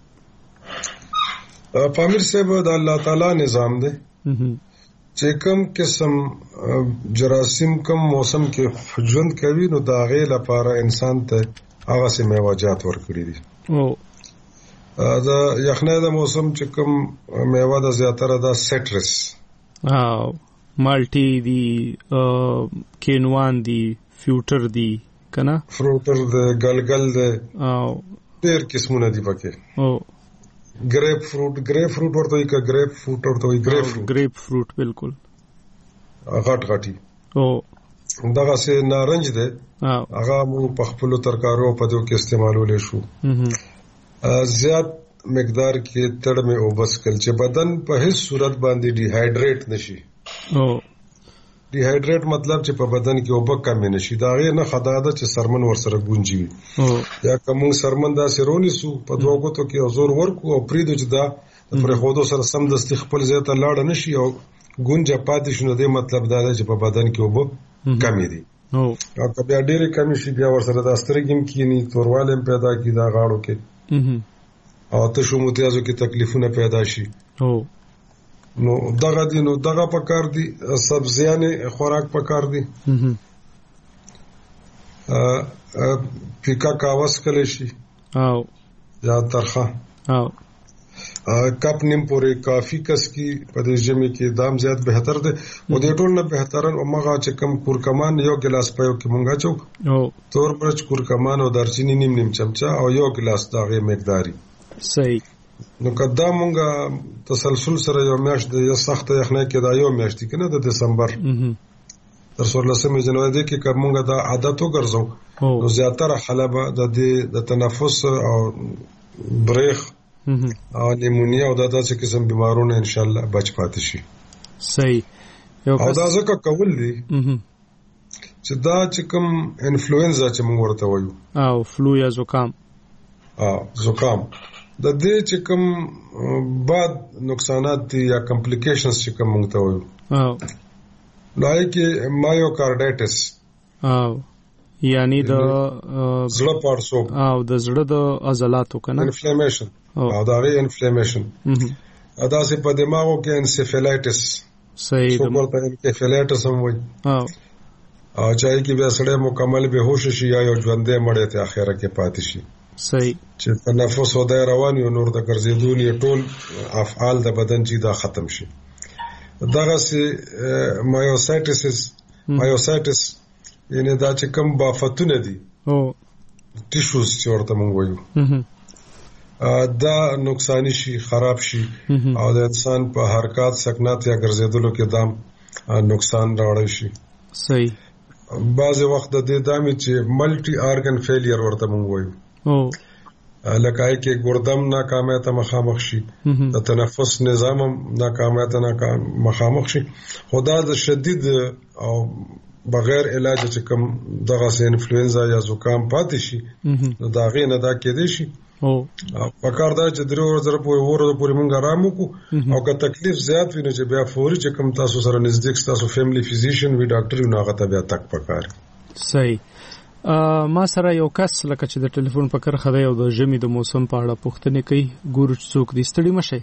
پامیر صاحب د الله تعالی نظام دی چې کوم قسم جراثیم کوم موسم کې ژوند کوي نو د هغې لپاره انسان ته هغه سي میوه‌جات ورکړي دي او دا یخنۍ د موسم چې کوم میوه د زیاتره دا سټرس
او مالټي دي کینوان دي فیوټر دي کنه
فروټر د ګلګل د او ډېر قسمونه دي پکې او گریپ فروټ گریپ فروټ ورته یې کا گریپ فروټ ورته یې گریپ فروټ
گریپ فروټ بالکل
غټ غټي او دغه سه نارنج ده هغه مو په خپل ترکارو په دو کې استعمالول شو زیات مقدار کې تړ مې او بس کل چې بدن په هیڅ صورت باندې ډي هایډریټ نشي او ډي هایډریټ مطلب چې په بدن کې اوبه کم نشي دا غي نه خداده چې سرمن ور سره گونجي یا کوم سرمن دا سرونی سو په دوه کوتو کې زور ورکو او پریدو چې دا پر خودو سره سم د خپل ځای ته لاړ نشي او گونجه پاتې شنو دې مطلب دا چې په بدن کې اوبه کم دي او کبه ډېر کم شي بیا ور سره د سترګم کې ني توروالم پیدا کی دا غاړو کې او تشو متیازو کې تکلیفونه پیدا شي
او
نو دغه دي نو دغه پکار دي سبزیانه خوراک پکار دي ا پیکا کاوس کله شي
او
یا ترخه
او
کپ نیم پورې کافی کس کی په دې جمع کې دام زیات بهتر ده او د ټول نه بهترن او مغه چې کم کورکمان یو ګلاس پيو کې مونږه چوک
او
تور برچ کورکمان او دارچینی نیم نیم چمچا او یو ګلاس دغه مقداري
صحیح
نو کدا مونږه تسلسل سره یو میاشت د یو سخت یخنۍ کې دا یو میاشت کې نه د دسمبر تر څلورلسمې جنوري کې کوم مونږه دا عادت وګرځو نو زیاتره حالبه د د تنفس او بریخ او نیمونیا او دا داسې قسم بیمارونه ان شاء الله بچ پاتې شي
صحیح یو
او دا ځکه کول دي چې دا چې کوم انفلوئنزا چې موږ ورته وایو
او فلو یا زکام
او زکام د دې چې کوم بعد نقصانات دي یا کمپلیکیشنز چې کوم موږ ته وایو
او
لای کې مایوکارډایټس
او یعنی د
زړه پارسو
او د زړه د عضلاتو کنه
انفلیمیشن او دا غي انفلیمیشن ادا سي په دماغو کې انسفلایټس
صحیح
د ورته انسفلایټس هم وایي
او
او چای کې بیا سړی مکمل به هوش شي یا یو ژوندې مړی ته اخره کې پاتې شي
صحیح
چې تنفس ودای روان یو نور د ګرځېدون یو ټول افعال د بدن چې دا ختم شي دغه سي مایوسایټس مایوسایټس یعنی دا چې کوم بافتونه دي
او
ټیشوز چې ورته مونږ وایو دا نقصان شي خراب شي او د انسان په حرکت سکنات یا ګرځېدلو کې دام نقصان راوړي شي
صحیح
بعض وخت د دې دامي چې ملټي ارګن فیلیر ورته مونږ وایو
او
لکه کې ګردم ناکامه ته مخامخ شي د تنفس نظام ناکامه ته مخامخ شي خدا د شدید او بغیر علاج چې کوم دغه سي انفلوئنزا یا زکام پاتې شي نو دا غي نه دا کېدې شي
او
په کار دا چې درو ورځې په ورځ پورې مونږ آرام وکړو او که تکلیف زیات وي نو چې بیا فوري چې کوم تاسو سره نزدیک تاسو فیملی فزیشن وی ډاکټر یو ناغه ته بیا تک پکار
صحیح ما سره یو کس لکه چې د ټلیفون په کرخه دی او د ژمي د موسم په اړه پوښتنه کوي ګورو څوک دې ستړي مشه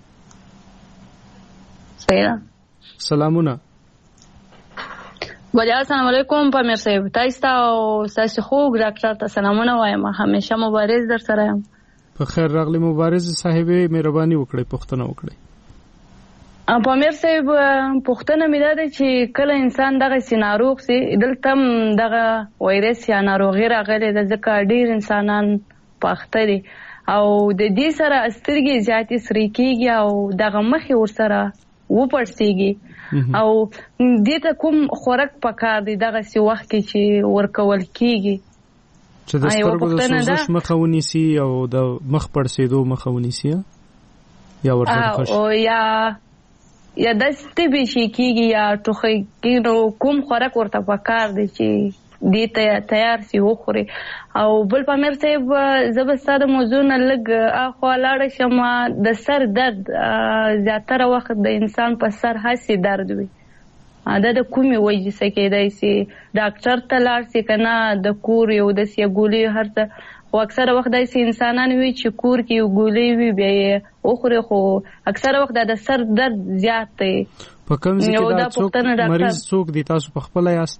سلام
سلامونه
وعلیکم السلام علیکم پامیر صاحب تاسو او تاسو خو ډاکټر ته سلامونه وایم همیشه مبارز در سره یم
په خیر راغلی مبارز صاحب مهرباني وکړئ پوښتنه وکړئ
پامیر صاحب پوښتنه مې ده چې کله انسان دغه سيناروغ سي دلته دغه وایرس یا ناروغي راغلي د ځکه ډیر انسانان پاخته دي او د دې سره سترګې زیاتې سري کیږي او دغه مخې ورسره وپړسيږي او دې ته کوم خوراک پکار دی دغه سی وخت کې چې ورکول کیږي
چې د سترګو د سوزش مخه ونیسي او د مخ پړسېدو مخه ونیسي یا ورته خوش
او یا یا د ستبي شي کیږي یا ټوخي کینو کوم خوراک ورته پکار دی چې دې ته تیار سی وخوري او بل پامیر صاحب زبستاده موضوع نه لګ اخو لاړ شمه د سر درد زیاتره وخت د انسان په سر هسي درد وي دا د کومي وجې څخه کېدای شي ډاکټر ته لاړ شي کنه د کور یو د سی ګولې هرڅه او اکثره وخت دای سي انسانان وی چې کور کې یو ګولې وي بیا اوخره خو اکثره وخت د سر درد زیات دی
په کوم ځای کې دا څوک مریض څوک دي تاسو په خپل یاست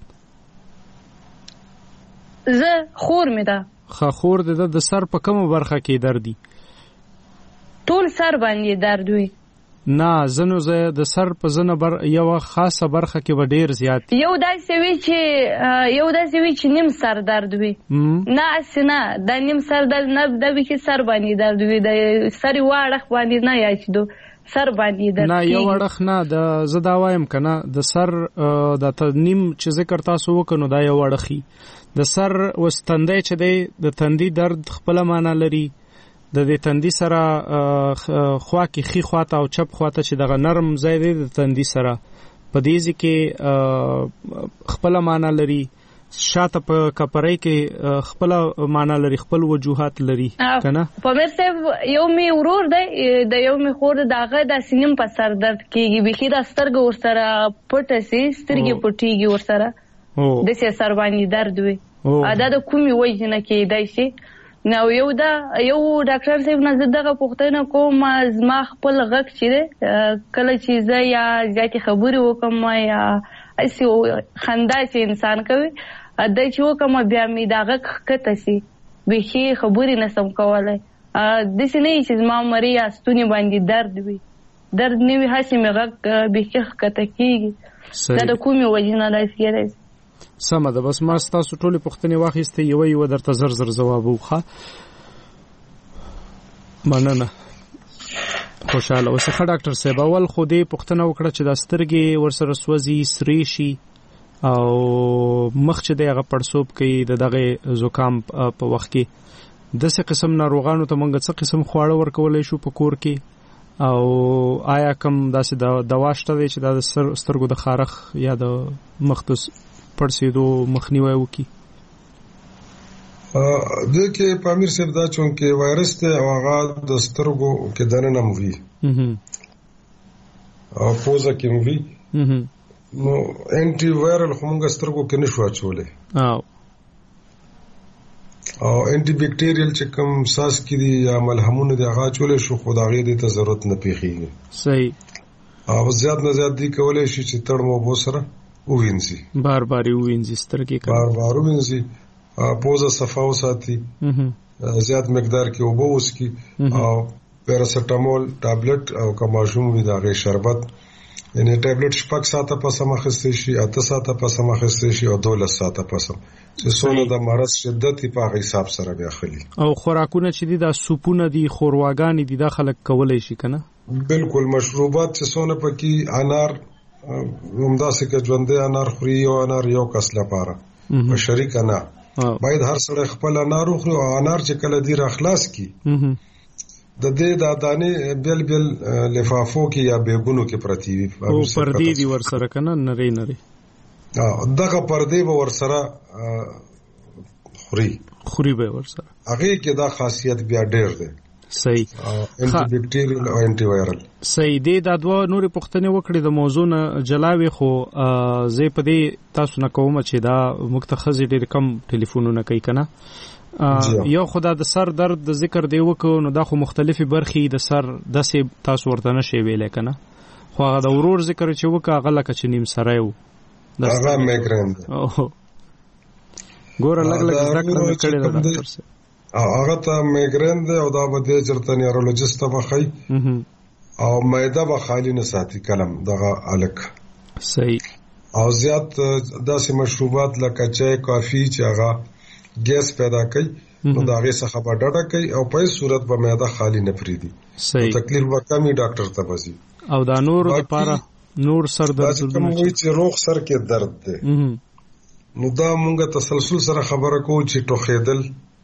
زه خور مې ده
خا خور ده د سر په کومه برخه کې درد دي
ټول سر باندې درد وي
نه زنو زه د سر په زنه بر یو خاصه برخه کې و ډیر زیات
یو داسې وی چې یو داسې وی چې نیم سر درد وي نه اسنه د نیم سر درد نه د وی چې سر باندې درد وي د سر واړه باندې نه یاچدو سر باندې درد
نه یو وړخ نه د زدا وایم کنه د سر د نیم چې ذکر تاسو وکړو دا یو وړخي د سر وستندې چې د تندي درد خپل معنا لري د دې تندي سره خوا کې خي خواته او چپ خواته چې دغه نرم ځای دی د تندي سره په دې ځکه خپل معنا لري شاته په کپړې کې خپل معنا لري خپل وجوهات لري کنه
په ورته یو می ورور دی د یو می خور دغه د سینم په سر درد کېږي بخي د سترګو ورسره پټه سي سترګې پټيږي ورسره د سر باندې درد وي ادا د کومي وجه نه کېدای شي نو یو دا یو ډاکټر صاحب نه دغه پوښتنه کوم زما خپل غږ چې کله چې زه یا ځکه خبرې وکم یا اسی خندا چې انسان کوي دا چې وکم بیا می دا غږ کته سي به شي خبرې نسم کولای د سینې چې زما مری استونی باندې درد وي درد نیوي هسي می غږ به شي کته کیږي دا د کومي وجنه راځي.
سمه ده بس ما ستاسو ټولې پوښتنې واخیستې یو یو درته زر زر ځواب وخه مننه خوشاله اوسه. ډاکټر صاحب اول خو دې پوښتنه وکړه چې د سترګې ورسره سوځي سری شي او مخ چې دغه پړسوب کوي د دغه زکام په وخت کې د څه قسم ناروغانو ته موږ څه قسم خواړه ورکولای شو په کور کې او آیا کوم داسې دوا شته چې د سترګو د خارخ یا د مخ پړسېدو مخنیوي وکړي؟
د کې پامیر صاحب دا چونکه وایرس ته او هغه د سترګو کې دننه موي او پوزه کې موي نو انټي وایرل همغه سترګو کې نشو اچولې او او انټي بکټیریل چې کوم ساس کې دي یا ملهمونه دي هغه اچولې شو خدای دې ته ضرورت نه پیخيږي.
صحیح.
او زیات نه زیات دي کولای شي چې تړ مو بوسره وینځي
بار بار وینځي سترګې
بار بار وینځي پوزه صفا وساتي زیات مقدار کې اوبه وسکي او پیراسټامول ټابلټ او کماشوم وي دغه شربت یعنی ټابلټ شپږ ساعته پس مخسته شي اته ساعته پس مخسته شي او دولس ساعته پس چې څونه د مرض شدت په حساب سره بیا خلی
او خوراکونه چې دي د سوپونه دي خورواګانی دي داخله کولای شي کنه
بالکل مشروبات چې څونه پکې انار همداسې کې ژوندې انار خوري او انار یو کس لپاره په شریک نه باید هر سړی خپل انار خوري او انار چې کله دی را خلاص کی د دې د دانې بل بل لفافو کې یا بیګونو کې پرتی وي
او پردي دی ور سره کنه نری نری
دغه پردي به ور سره خوري
خوري به ور سره
هغه کې دا خاصیت بیا ډېر دی.
صحیح.
انټي بکټیریل او انټي وایرل.
صحیح دی. دا دوه نورې پوښتنې وکړې د موضوع نه جلاوي خو زه په دې تاسو نه کوم چې دا متخصص ډېر کم ټلیفونونه کوي کنه یو خدا د سر درد د ذکر دی وکړو نو دا خو مختلفي برخې د سر داسې تاسو ورته نشي ویلې کنه خو هغه د ورور ذکر چې وکړه هغه لکه چې نیم سره یو
هغه میګرین
ګور لګ لګ ذکر کړی دا ډاکټر سره
هغه ته میګرین دی او دا به د چرته نیورولوژیست ته بخای او مېده به خالی نه ساتي کلم دغه الک.
صحیح.
او زیات داسې مشروبات لکه چای کافي چې هغه ګیس پیدا کوي نو دا غي څخه به ډډه کوي او په صورت به مېده خالی نه پریدي.
صحیح.
تکلیف وکمي ډاکټر ته وځي.
او دا نور لپاره نور سر درد
کوم وي چې روغ سر کې درد دی نو دا مونږه تسلسل سره خبره کوو چې ټوخېدل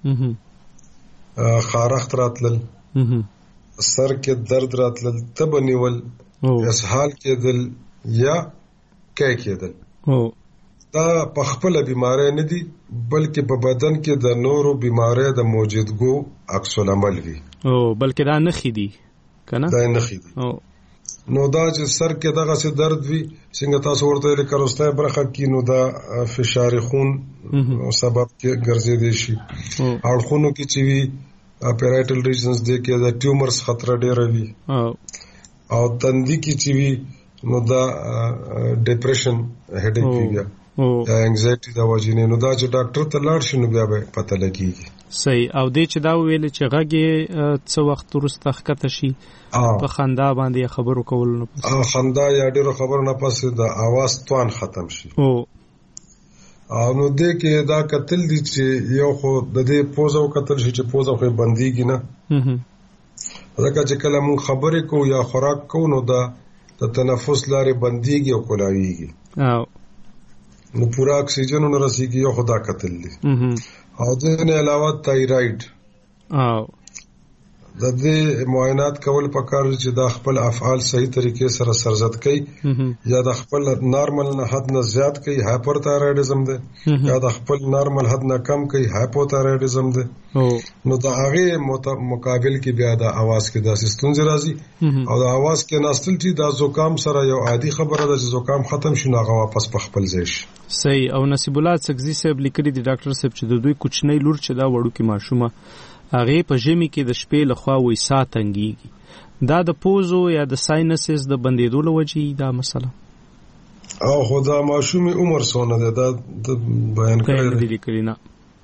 خارخت راتلل سر کې درد راتلل تب نیول اسهال کېدل یا کې کېدل دا په خپل بیماری نه دي بلکې په بدن کې د نورو بیماری د موجودګو عکس العمل وي
او بلکې دا نه خېدي کنه
دا نه خېدي نو دا چې سر کې دغه څه درد وي څنګه تاسو ورته لیکروسته برخه کې نو دا فشار خون سبب کې ګرځېدي شي اړخونو کې چې وي پیرایټل ریجنز دې کې دا ټیومرز خطر ډېر وي او تندې کې چې وي نو دا ډیپریشن هډیک وي یا انګزایټي دا وجنه نو دا چې ډاکټر ته لاړ شي نو بیا به پته لګيږي.
صحیح. او دې چې دا ویل چې غږی څو وخت وروسته ښکته شي په خندا باندې خبرو کول نه پس
خندا یا ډیرو خبرو نه پس د اواز توان ختم شي او او نو دې کې دا قتل دي چې یو خو د دې پوزو قتل شي چې پوزو خو بنديږي نه ځکه چې کله مون خبرې کو یا خوراک کو نو دا د تنفس لارې بنديږي او کولاويږي او نو پورا اکسیجن نه رسیږي یو خدا قتل دي او دې نه علاوه تایرايډ او د دې معاینات کول پکار چې د خپل افعال صحیح طریقې سره سرزد کړي یا د خپل نارمل نه حد نه زیات کړي هایپرتایرایډزم ده یا د خپل نارمل حد نه کم کړي هایپوتایرایډزم ده نو د هغه مقابل کې بیا د اواز کې د ستونزې راځي او د اواز کې ناستل چې د زکام سره یو عادي خبره ده چې زکام ختم شي نو هغه واپس په خپل ځای شي.
صحیح. او نصیب الله سګزی صاحب لیکلي دی ډاکټر صاحب چې د دوی کوچنی لور چې دا وړو کې ماشومه هغه په ژمي کې د شپې لخوا وې سات تنګيږي دا د پوزو یا د ساینسز د بندیدو لوجې دا مسله
او خدا ماشومي عمر سونه ده دا بیان کړی
دی لیکلی نه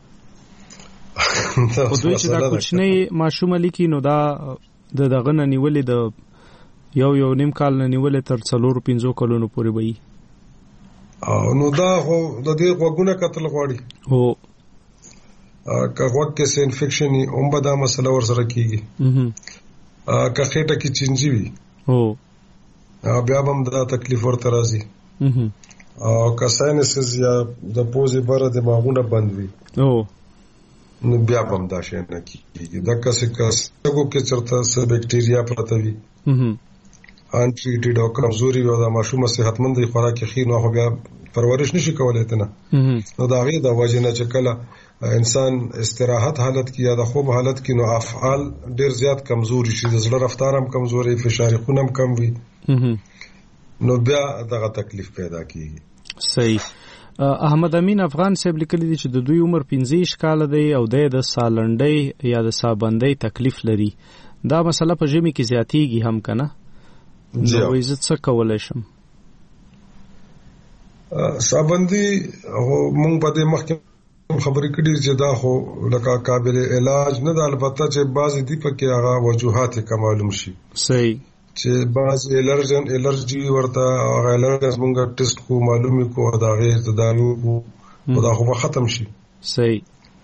خو دوی چې دا کوچنی ماشومه لیکي نو دا د دغه نه نیولې د یو یو نیم کال نه نیولې تر څلور پنځو کلونو پورې وي
او نو دا خو د دې وګونه قتل غواړي
هو
که وخت کې سه انفیکشن هم به دا مسله ور سره کیږي که خېټه کې چینجی وي
او
بیا هم دا تکلیف ورته راځي او که ساینسز یا د پوزې بره د ماغونه بند وي
او
نو بیا هم دا شي نه کیږي دا کسه کسه کې چرته سه بکټیریا پراته وي ان ټریټډ او کمزوري او د ماشومه صحتمند خوراکي خینو خو بیا پرورش نشي کولای ته نه نو دا غي د وجه نه چې کله انسان استراحت حالت کې یا د خوب حالت کې نو افعال ډیر زیات کمزوري شي د زړه رفتار هم کمزوري فشار خون هم کم وي نو بیا دغه تکلیف پیدا کیږي.
صحیح. احمد امین افغان صاحب لیکلی دی چې د دوی عمر پنځه کال دی او د سالنډۍ یا د سابندۍ تکلیف لري دا مسله په ژمي کې زیاتیږي هم کنه نو عزت څه کولای شم
سابندۍ مونږ په دې مخکې خبرې کړې چې دا خو لکه قابل علاج نه ده البته چې بعضی دی په کې هغه وجوهات یې معلوم شي.
صحیح.
چې بعض الرجن الرجی ورته هغه الرجن موږ ټیسټ کو معلومي کو دا غیر تداوی کو دا خو ختم شي.
صحیح.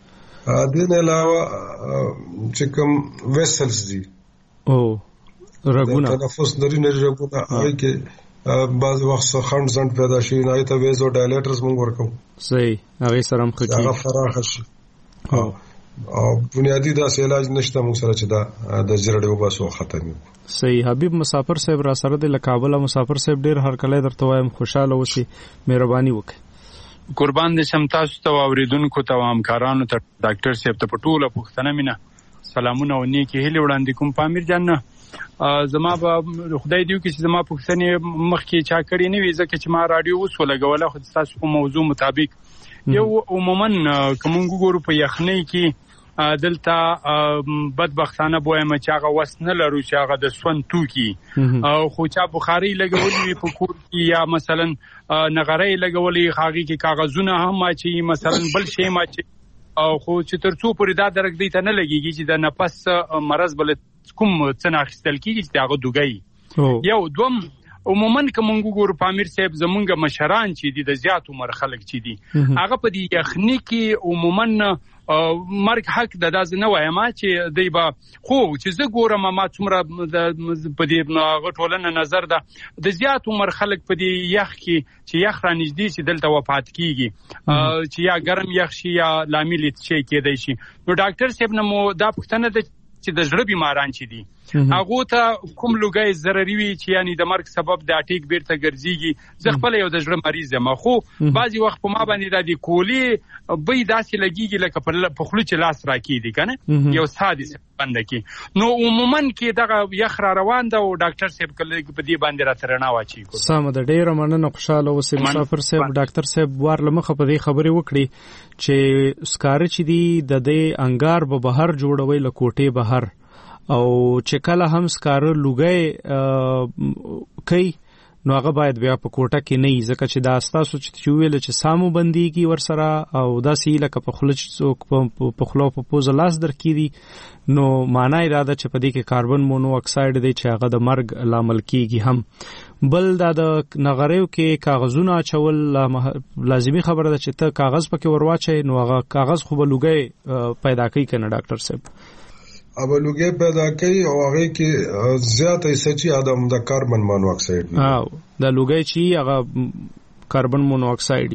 ا دې نه علاوه چې کوم ویسلز دي
او رګونه
تنفس لري نه رګونه هغه کې بعض وخت خند زند پیدا شي نه ته ویزو ډایلیټرز موږ ورکو.
صحیح. هغه سره هم خکې
هغه فراخ شي او او بنیادی دا علاج نشته موږ سره چې دا د جرړې وباسو ختم.
صحیح. حبیب مسافر صاحب را سره د لکابل مسافر صاحب ډیر هر کله درته وایم خوشاله اوسئ مهرباني وکړئ.
قربان دې شم تاسو ته اوریدونکو ته همکارانو ته ډاکټر صاحب ته پټوله پښتنه مینه سلامونه او نیکی هیله وړاندې کوم پامیر جان زما به خدای دیو کې چې زما پښتنې مخکې چا کړی نه وي ځکه چې ما رادیو اوس ولګوله خو تاسو په موضوع مطابق یو عموما کوم ګورو په یخنۍ کې دلته بدبختانه بویم چې هغه وسنه لرو چې هغه د سون توکي او خو چا بخاري لګولې په کور کې یا مثلا نغړې لګولې خاغي کې کاغذونه هم چې مثلا بل شی ما چې او خو چې ترڅو پورې دا درک دی ته نه لګیږي چې د نفس مرز بل کوم څه اخیستل کیږي چې هغه دوګي یو دوم عموما کوم ګور پامیر صاحب زمونږ مشران چې دي د زیات عمر خلک چې دي هغه په دې یخني کې عموما مرګ حق د داز نه وایم چې دی با خو چې زه ګورم ما څومره په دې غټولنه نظر ده د زیات عمر خلک په دې یخ کې چې یخ را نږدې چې دلته وفات کیږي چې یا ګرم یخ شي یا لامل شي کېدای شي نو ډاکټر صاحب نه مو دا پښتنه ده چې د زړه بیماران چې دي هغه ته کوم لوګي ضرري وي چې یعنی د مرګ سبب د اټیک بیرته ګرځيږي زه خپل یو د زړه مریض یم خو بعضي وخت په ما باندې د دې کولی به داسې لګيږي لکه په خلو چې لاس راکېدي کنه یو ساده بند کې نو عموما کې دغه یخ را روان ده او ډاکټر صاحب کله په دې باندې راترنا واچي
سم د ډیره مننه خوشاله اوسئ مسافر صاحب ډاکټر صاحب وار لمخه په دې خبرې وکړي چې سکار چې دی د دې انګار به بهر جوړوي لکوټه بهر او چې کله هم سکاره لوګي کوي نو هغه باید بیا په کوټه کې نه ځکه چې دا تاسو چې ویل چې سامو بنديږي ورسره او دا سی لکه په خلچ څوک په خلو په پوز لاس درکېدي نو معنی دا ده چې په دې کې کاربن مونو اکساید دی چې هغه د مرګ لامل کیږي هم بل دا د نغریو کې کاغذونه اچول لازمی خبره ده چې ته کاغذ پکې ورواچي نو هغه کاغذ خو به لوګي پیدا کوي کنه ډاکټر صاحب
اب لوګي پیدا کوي او هغه کې زیات ایسچی ادم د کاربن مونو اکساید
ها د لوګي چې هغه کاربن مونو اکساید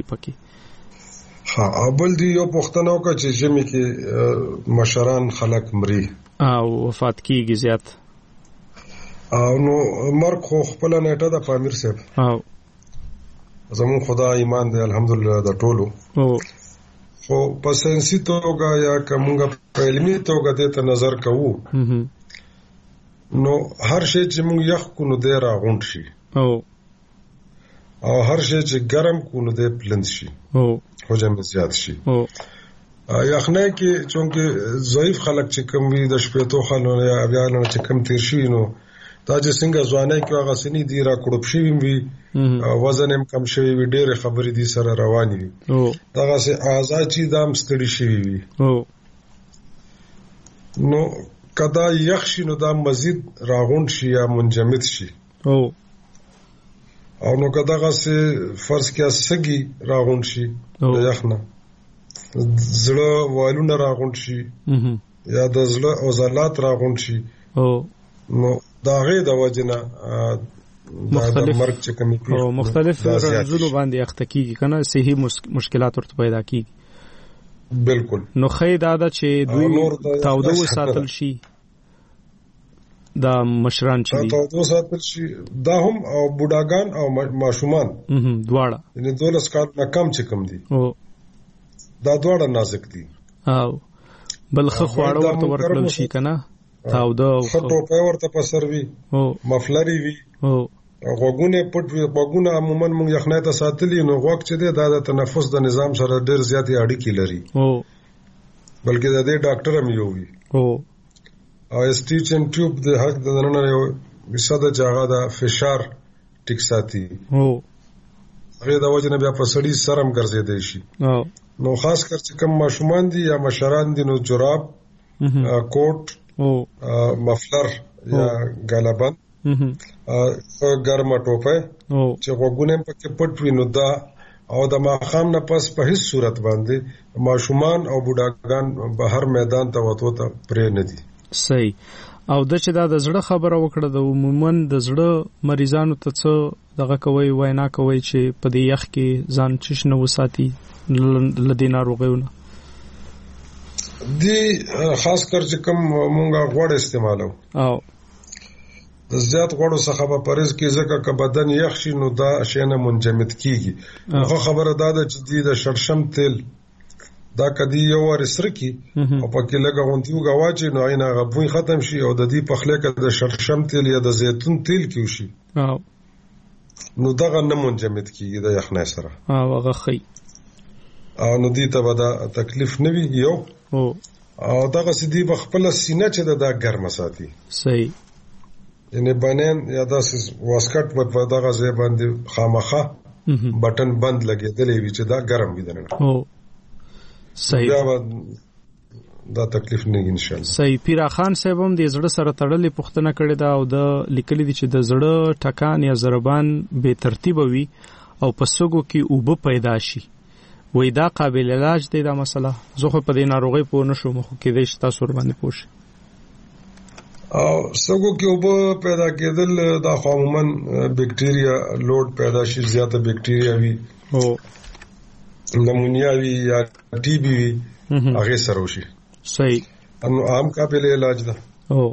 پکې
ها ابل دی یو پښتنو کا چې ژمي کې مشران خلک مري
او وفات کیږي زیات.
او نو مرګ خو خپل نیټه د پامیر صاحب
او
زمون خدای ایمان دی الحمدلله د ټولو.
او
خو په ساينسي توګه یا کومه په علمي توګه د ته نظر کوو نو هر شی چې موږ یخ کو نو د راغونډ شي
او
او هر شی چې ګرم کو نو د پلند شي
او
حجم زیات شي.
او
یخنه کې چونکه ضعیف خلک چې کم وي د شپېتو خلونو یا بیا نه چې کم تیر شي نو دا چې څنګه ځواني کې هغه سني دی را کړب شي وي وزن هم کم شوی وي ډېر خبرې دي سره رواني وي دغه سه آزاد چې دام ستړي شي وي نو کدا یخ شي نو دا مزید راغون شي یا منجمد شي
او
او نو کدا غسه فرض کې سګي راغون شي یخنه زړه والونه راغون شي یا د زړه عضلات راغون شي
او
نو دا غي د وجنه
مختلف مرګ چې کمی او مختلف رنځونو باندې اخته کیږي کنه صحي مشکلات ورته پیدا کیږي.
بالکل.
نو خې دا د چې دوی تاوده وساتل شي دا مشران چې
تاوده وساتل شي دا هم او بوډاګان او ماشومان
دواړه
یعنی دولس کال نه کم چې کم دي
او
دا دواړه نازک دي
او بلخه خواړه ورته ورکړل شي کنه تاوده او
خټو په ورته په سروي
او
مفلری وي
او
غوګونه پټ وي غوګونه عموما موږ یخنه ته ساتلی نو غوګ چې دی دا د تنفس د نظام سره ډېر زیاتې اړیکې لري
او
بلکې د دې ډاکټر هم یو وي
او
او اسټیچن ټیوب د حق د نن یو وساده جګه د فشار ټیک ساتي
او
هغه د وجنه بیا په سړی سرم ګرځېدای شي
او
نو خاص کر چې کم ماشومان دي یا مشران دي نو جراب کوټ
او
مفلر یا غلبند ګرمه ټوپه چې وګونه پکې پټ وینو دا او د ماخام نه پس په هیڅ صورت باندې ماشومان او بوډاګان بهر میدان ته وته ته پرې نه دي.
صحیح. او د چې دا د زړه خبره وکړه د عموما د زړه مریضانو ته څه دغه کوي وینا کوي چې په دې یخ کې ځان چش نه وساتي لدی ناروغیونه
دی خاص کر چې کوم مونږه غوړ استعمالو
او
د زیات غوړو څخه په پرېز کې ځکه ک بدن یخ شي نو دا شینه منجمد کیږي. خو خبره دا ده چې د شړشم تیل دا کدی یو ورسره کی او پکې لګه غونډیو غواچې نو عینه غوي ختم شي او د دې پخله کې د شړشم تیل یا د زیتون تیل کیو شي
او
نو دا نه منجمد کیږي د یخنه سره
او هغه خي
او نو دې ته ودا تکلیف نه وی یو
او
او دغه سدي بخپل سینه چې دا ګرم ساتي.
صحیح.
یعنی بنن یا داس واسکټ په دغه ځای باندې خامخه بٹن بند لګیدلې وی چې دا ګرم وي دنه
او صحیح
دا تکلیف نه ان شاء الله.
صحیح. پیرا خان صاحب هم د زړه سره تړلې پښتنه کړې دا او د لیکلي دي چې د زړه ټکان یا ضربان به ترتیب وي او په سګو کې اوبه پیدا شي وې دا قابل علاج دی دا مسله. زه خو په دې ناروغي پوه نشم خو کې دې شتا سور باندې پوښ
او سګو کې اوبه پیدا کېدل دا عموما بکټیریا لوډ پیدا شي زیاته بکټیریا وي
او
نمونیا وي یا ټي بي وي هغه سره وشي.
صحیح.
انو عام قابل علاج ده
او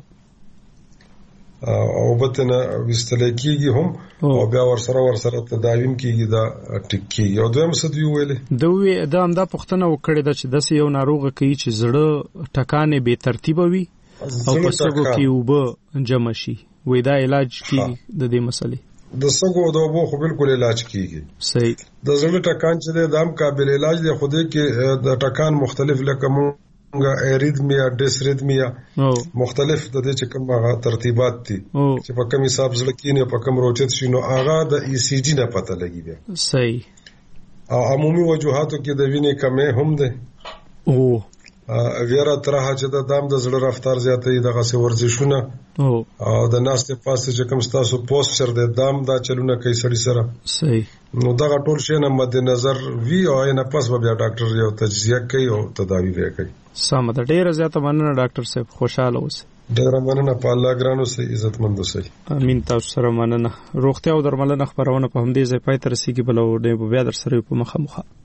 او بتنه وستل کېږي هم او بیا ور سره ور سره تداویم کېږي دا ټکی یو دویم څه دی ویلې
دوی دا هم دا پښتنه وکړه چې د یو ناروغ کوي چې زړه ټکانې به ترتیب وي او په سګو کې وبه جمع شي وې دا علاج کی د دې مسلې
د سګو د وبو خو بالکل علاج کیږي.
صحیح.
د زړه ټکان چې د دام قابل علاج دی خو دې کې د ټکان مختلف لکه مونږه اریدمیا ډیسریدمیا مختلف د دې چې کومه ترتیبات دي چې په کوم حساب زړه کې نه په کوم روچت شي نو هغه د ای سی جی نه پته لګي بیا.
صحیح.
او عمومي وجوهاتو کې د وینې کمې هم ده
او
ویرا ترها چې د دام د زړه رفتار زیاتې دغه څه ورزشونه
او
او د ناستې پاسه چې کوم تاسو پوسچر د دام دا چلونه کوي سړی سره.
صحیح.
نو دغه ټول شی نه مد نظر وی او نه پس بیا ډاکټر یو تجزیه کوي او تداوی کوي.
سم ده. ډیره زیاته مننه ډاکټر صاحب خوشاله اوسئ.
ډیره مننه په الله ګرانو سي عزت مند اوسئ.
امين. تاسو سره مننه. روغتیا او درملنه خبرونه په همدې ځای پای تر رسیدي بل او د بیا در سره په مخه مخه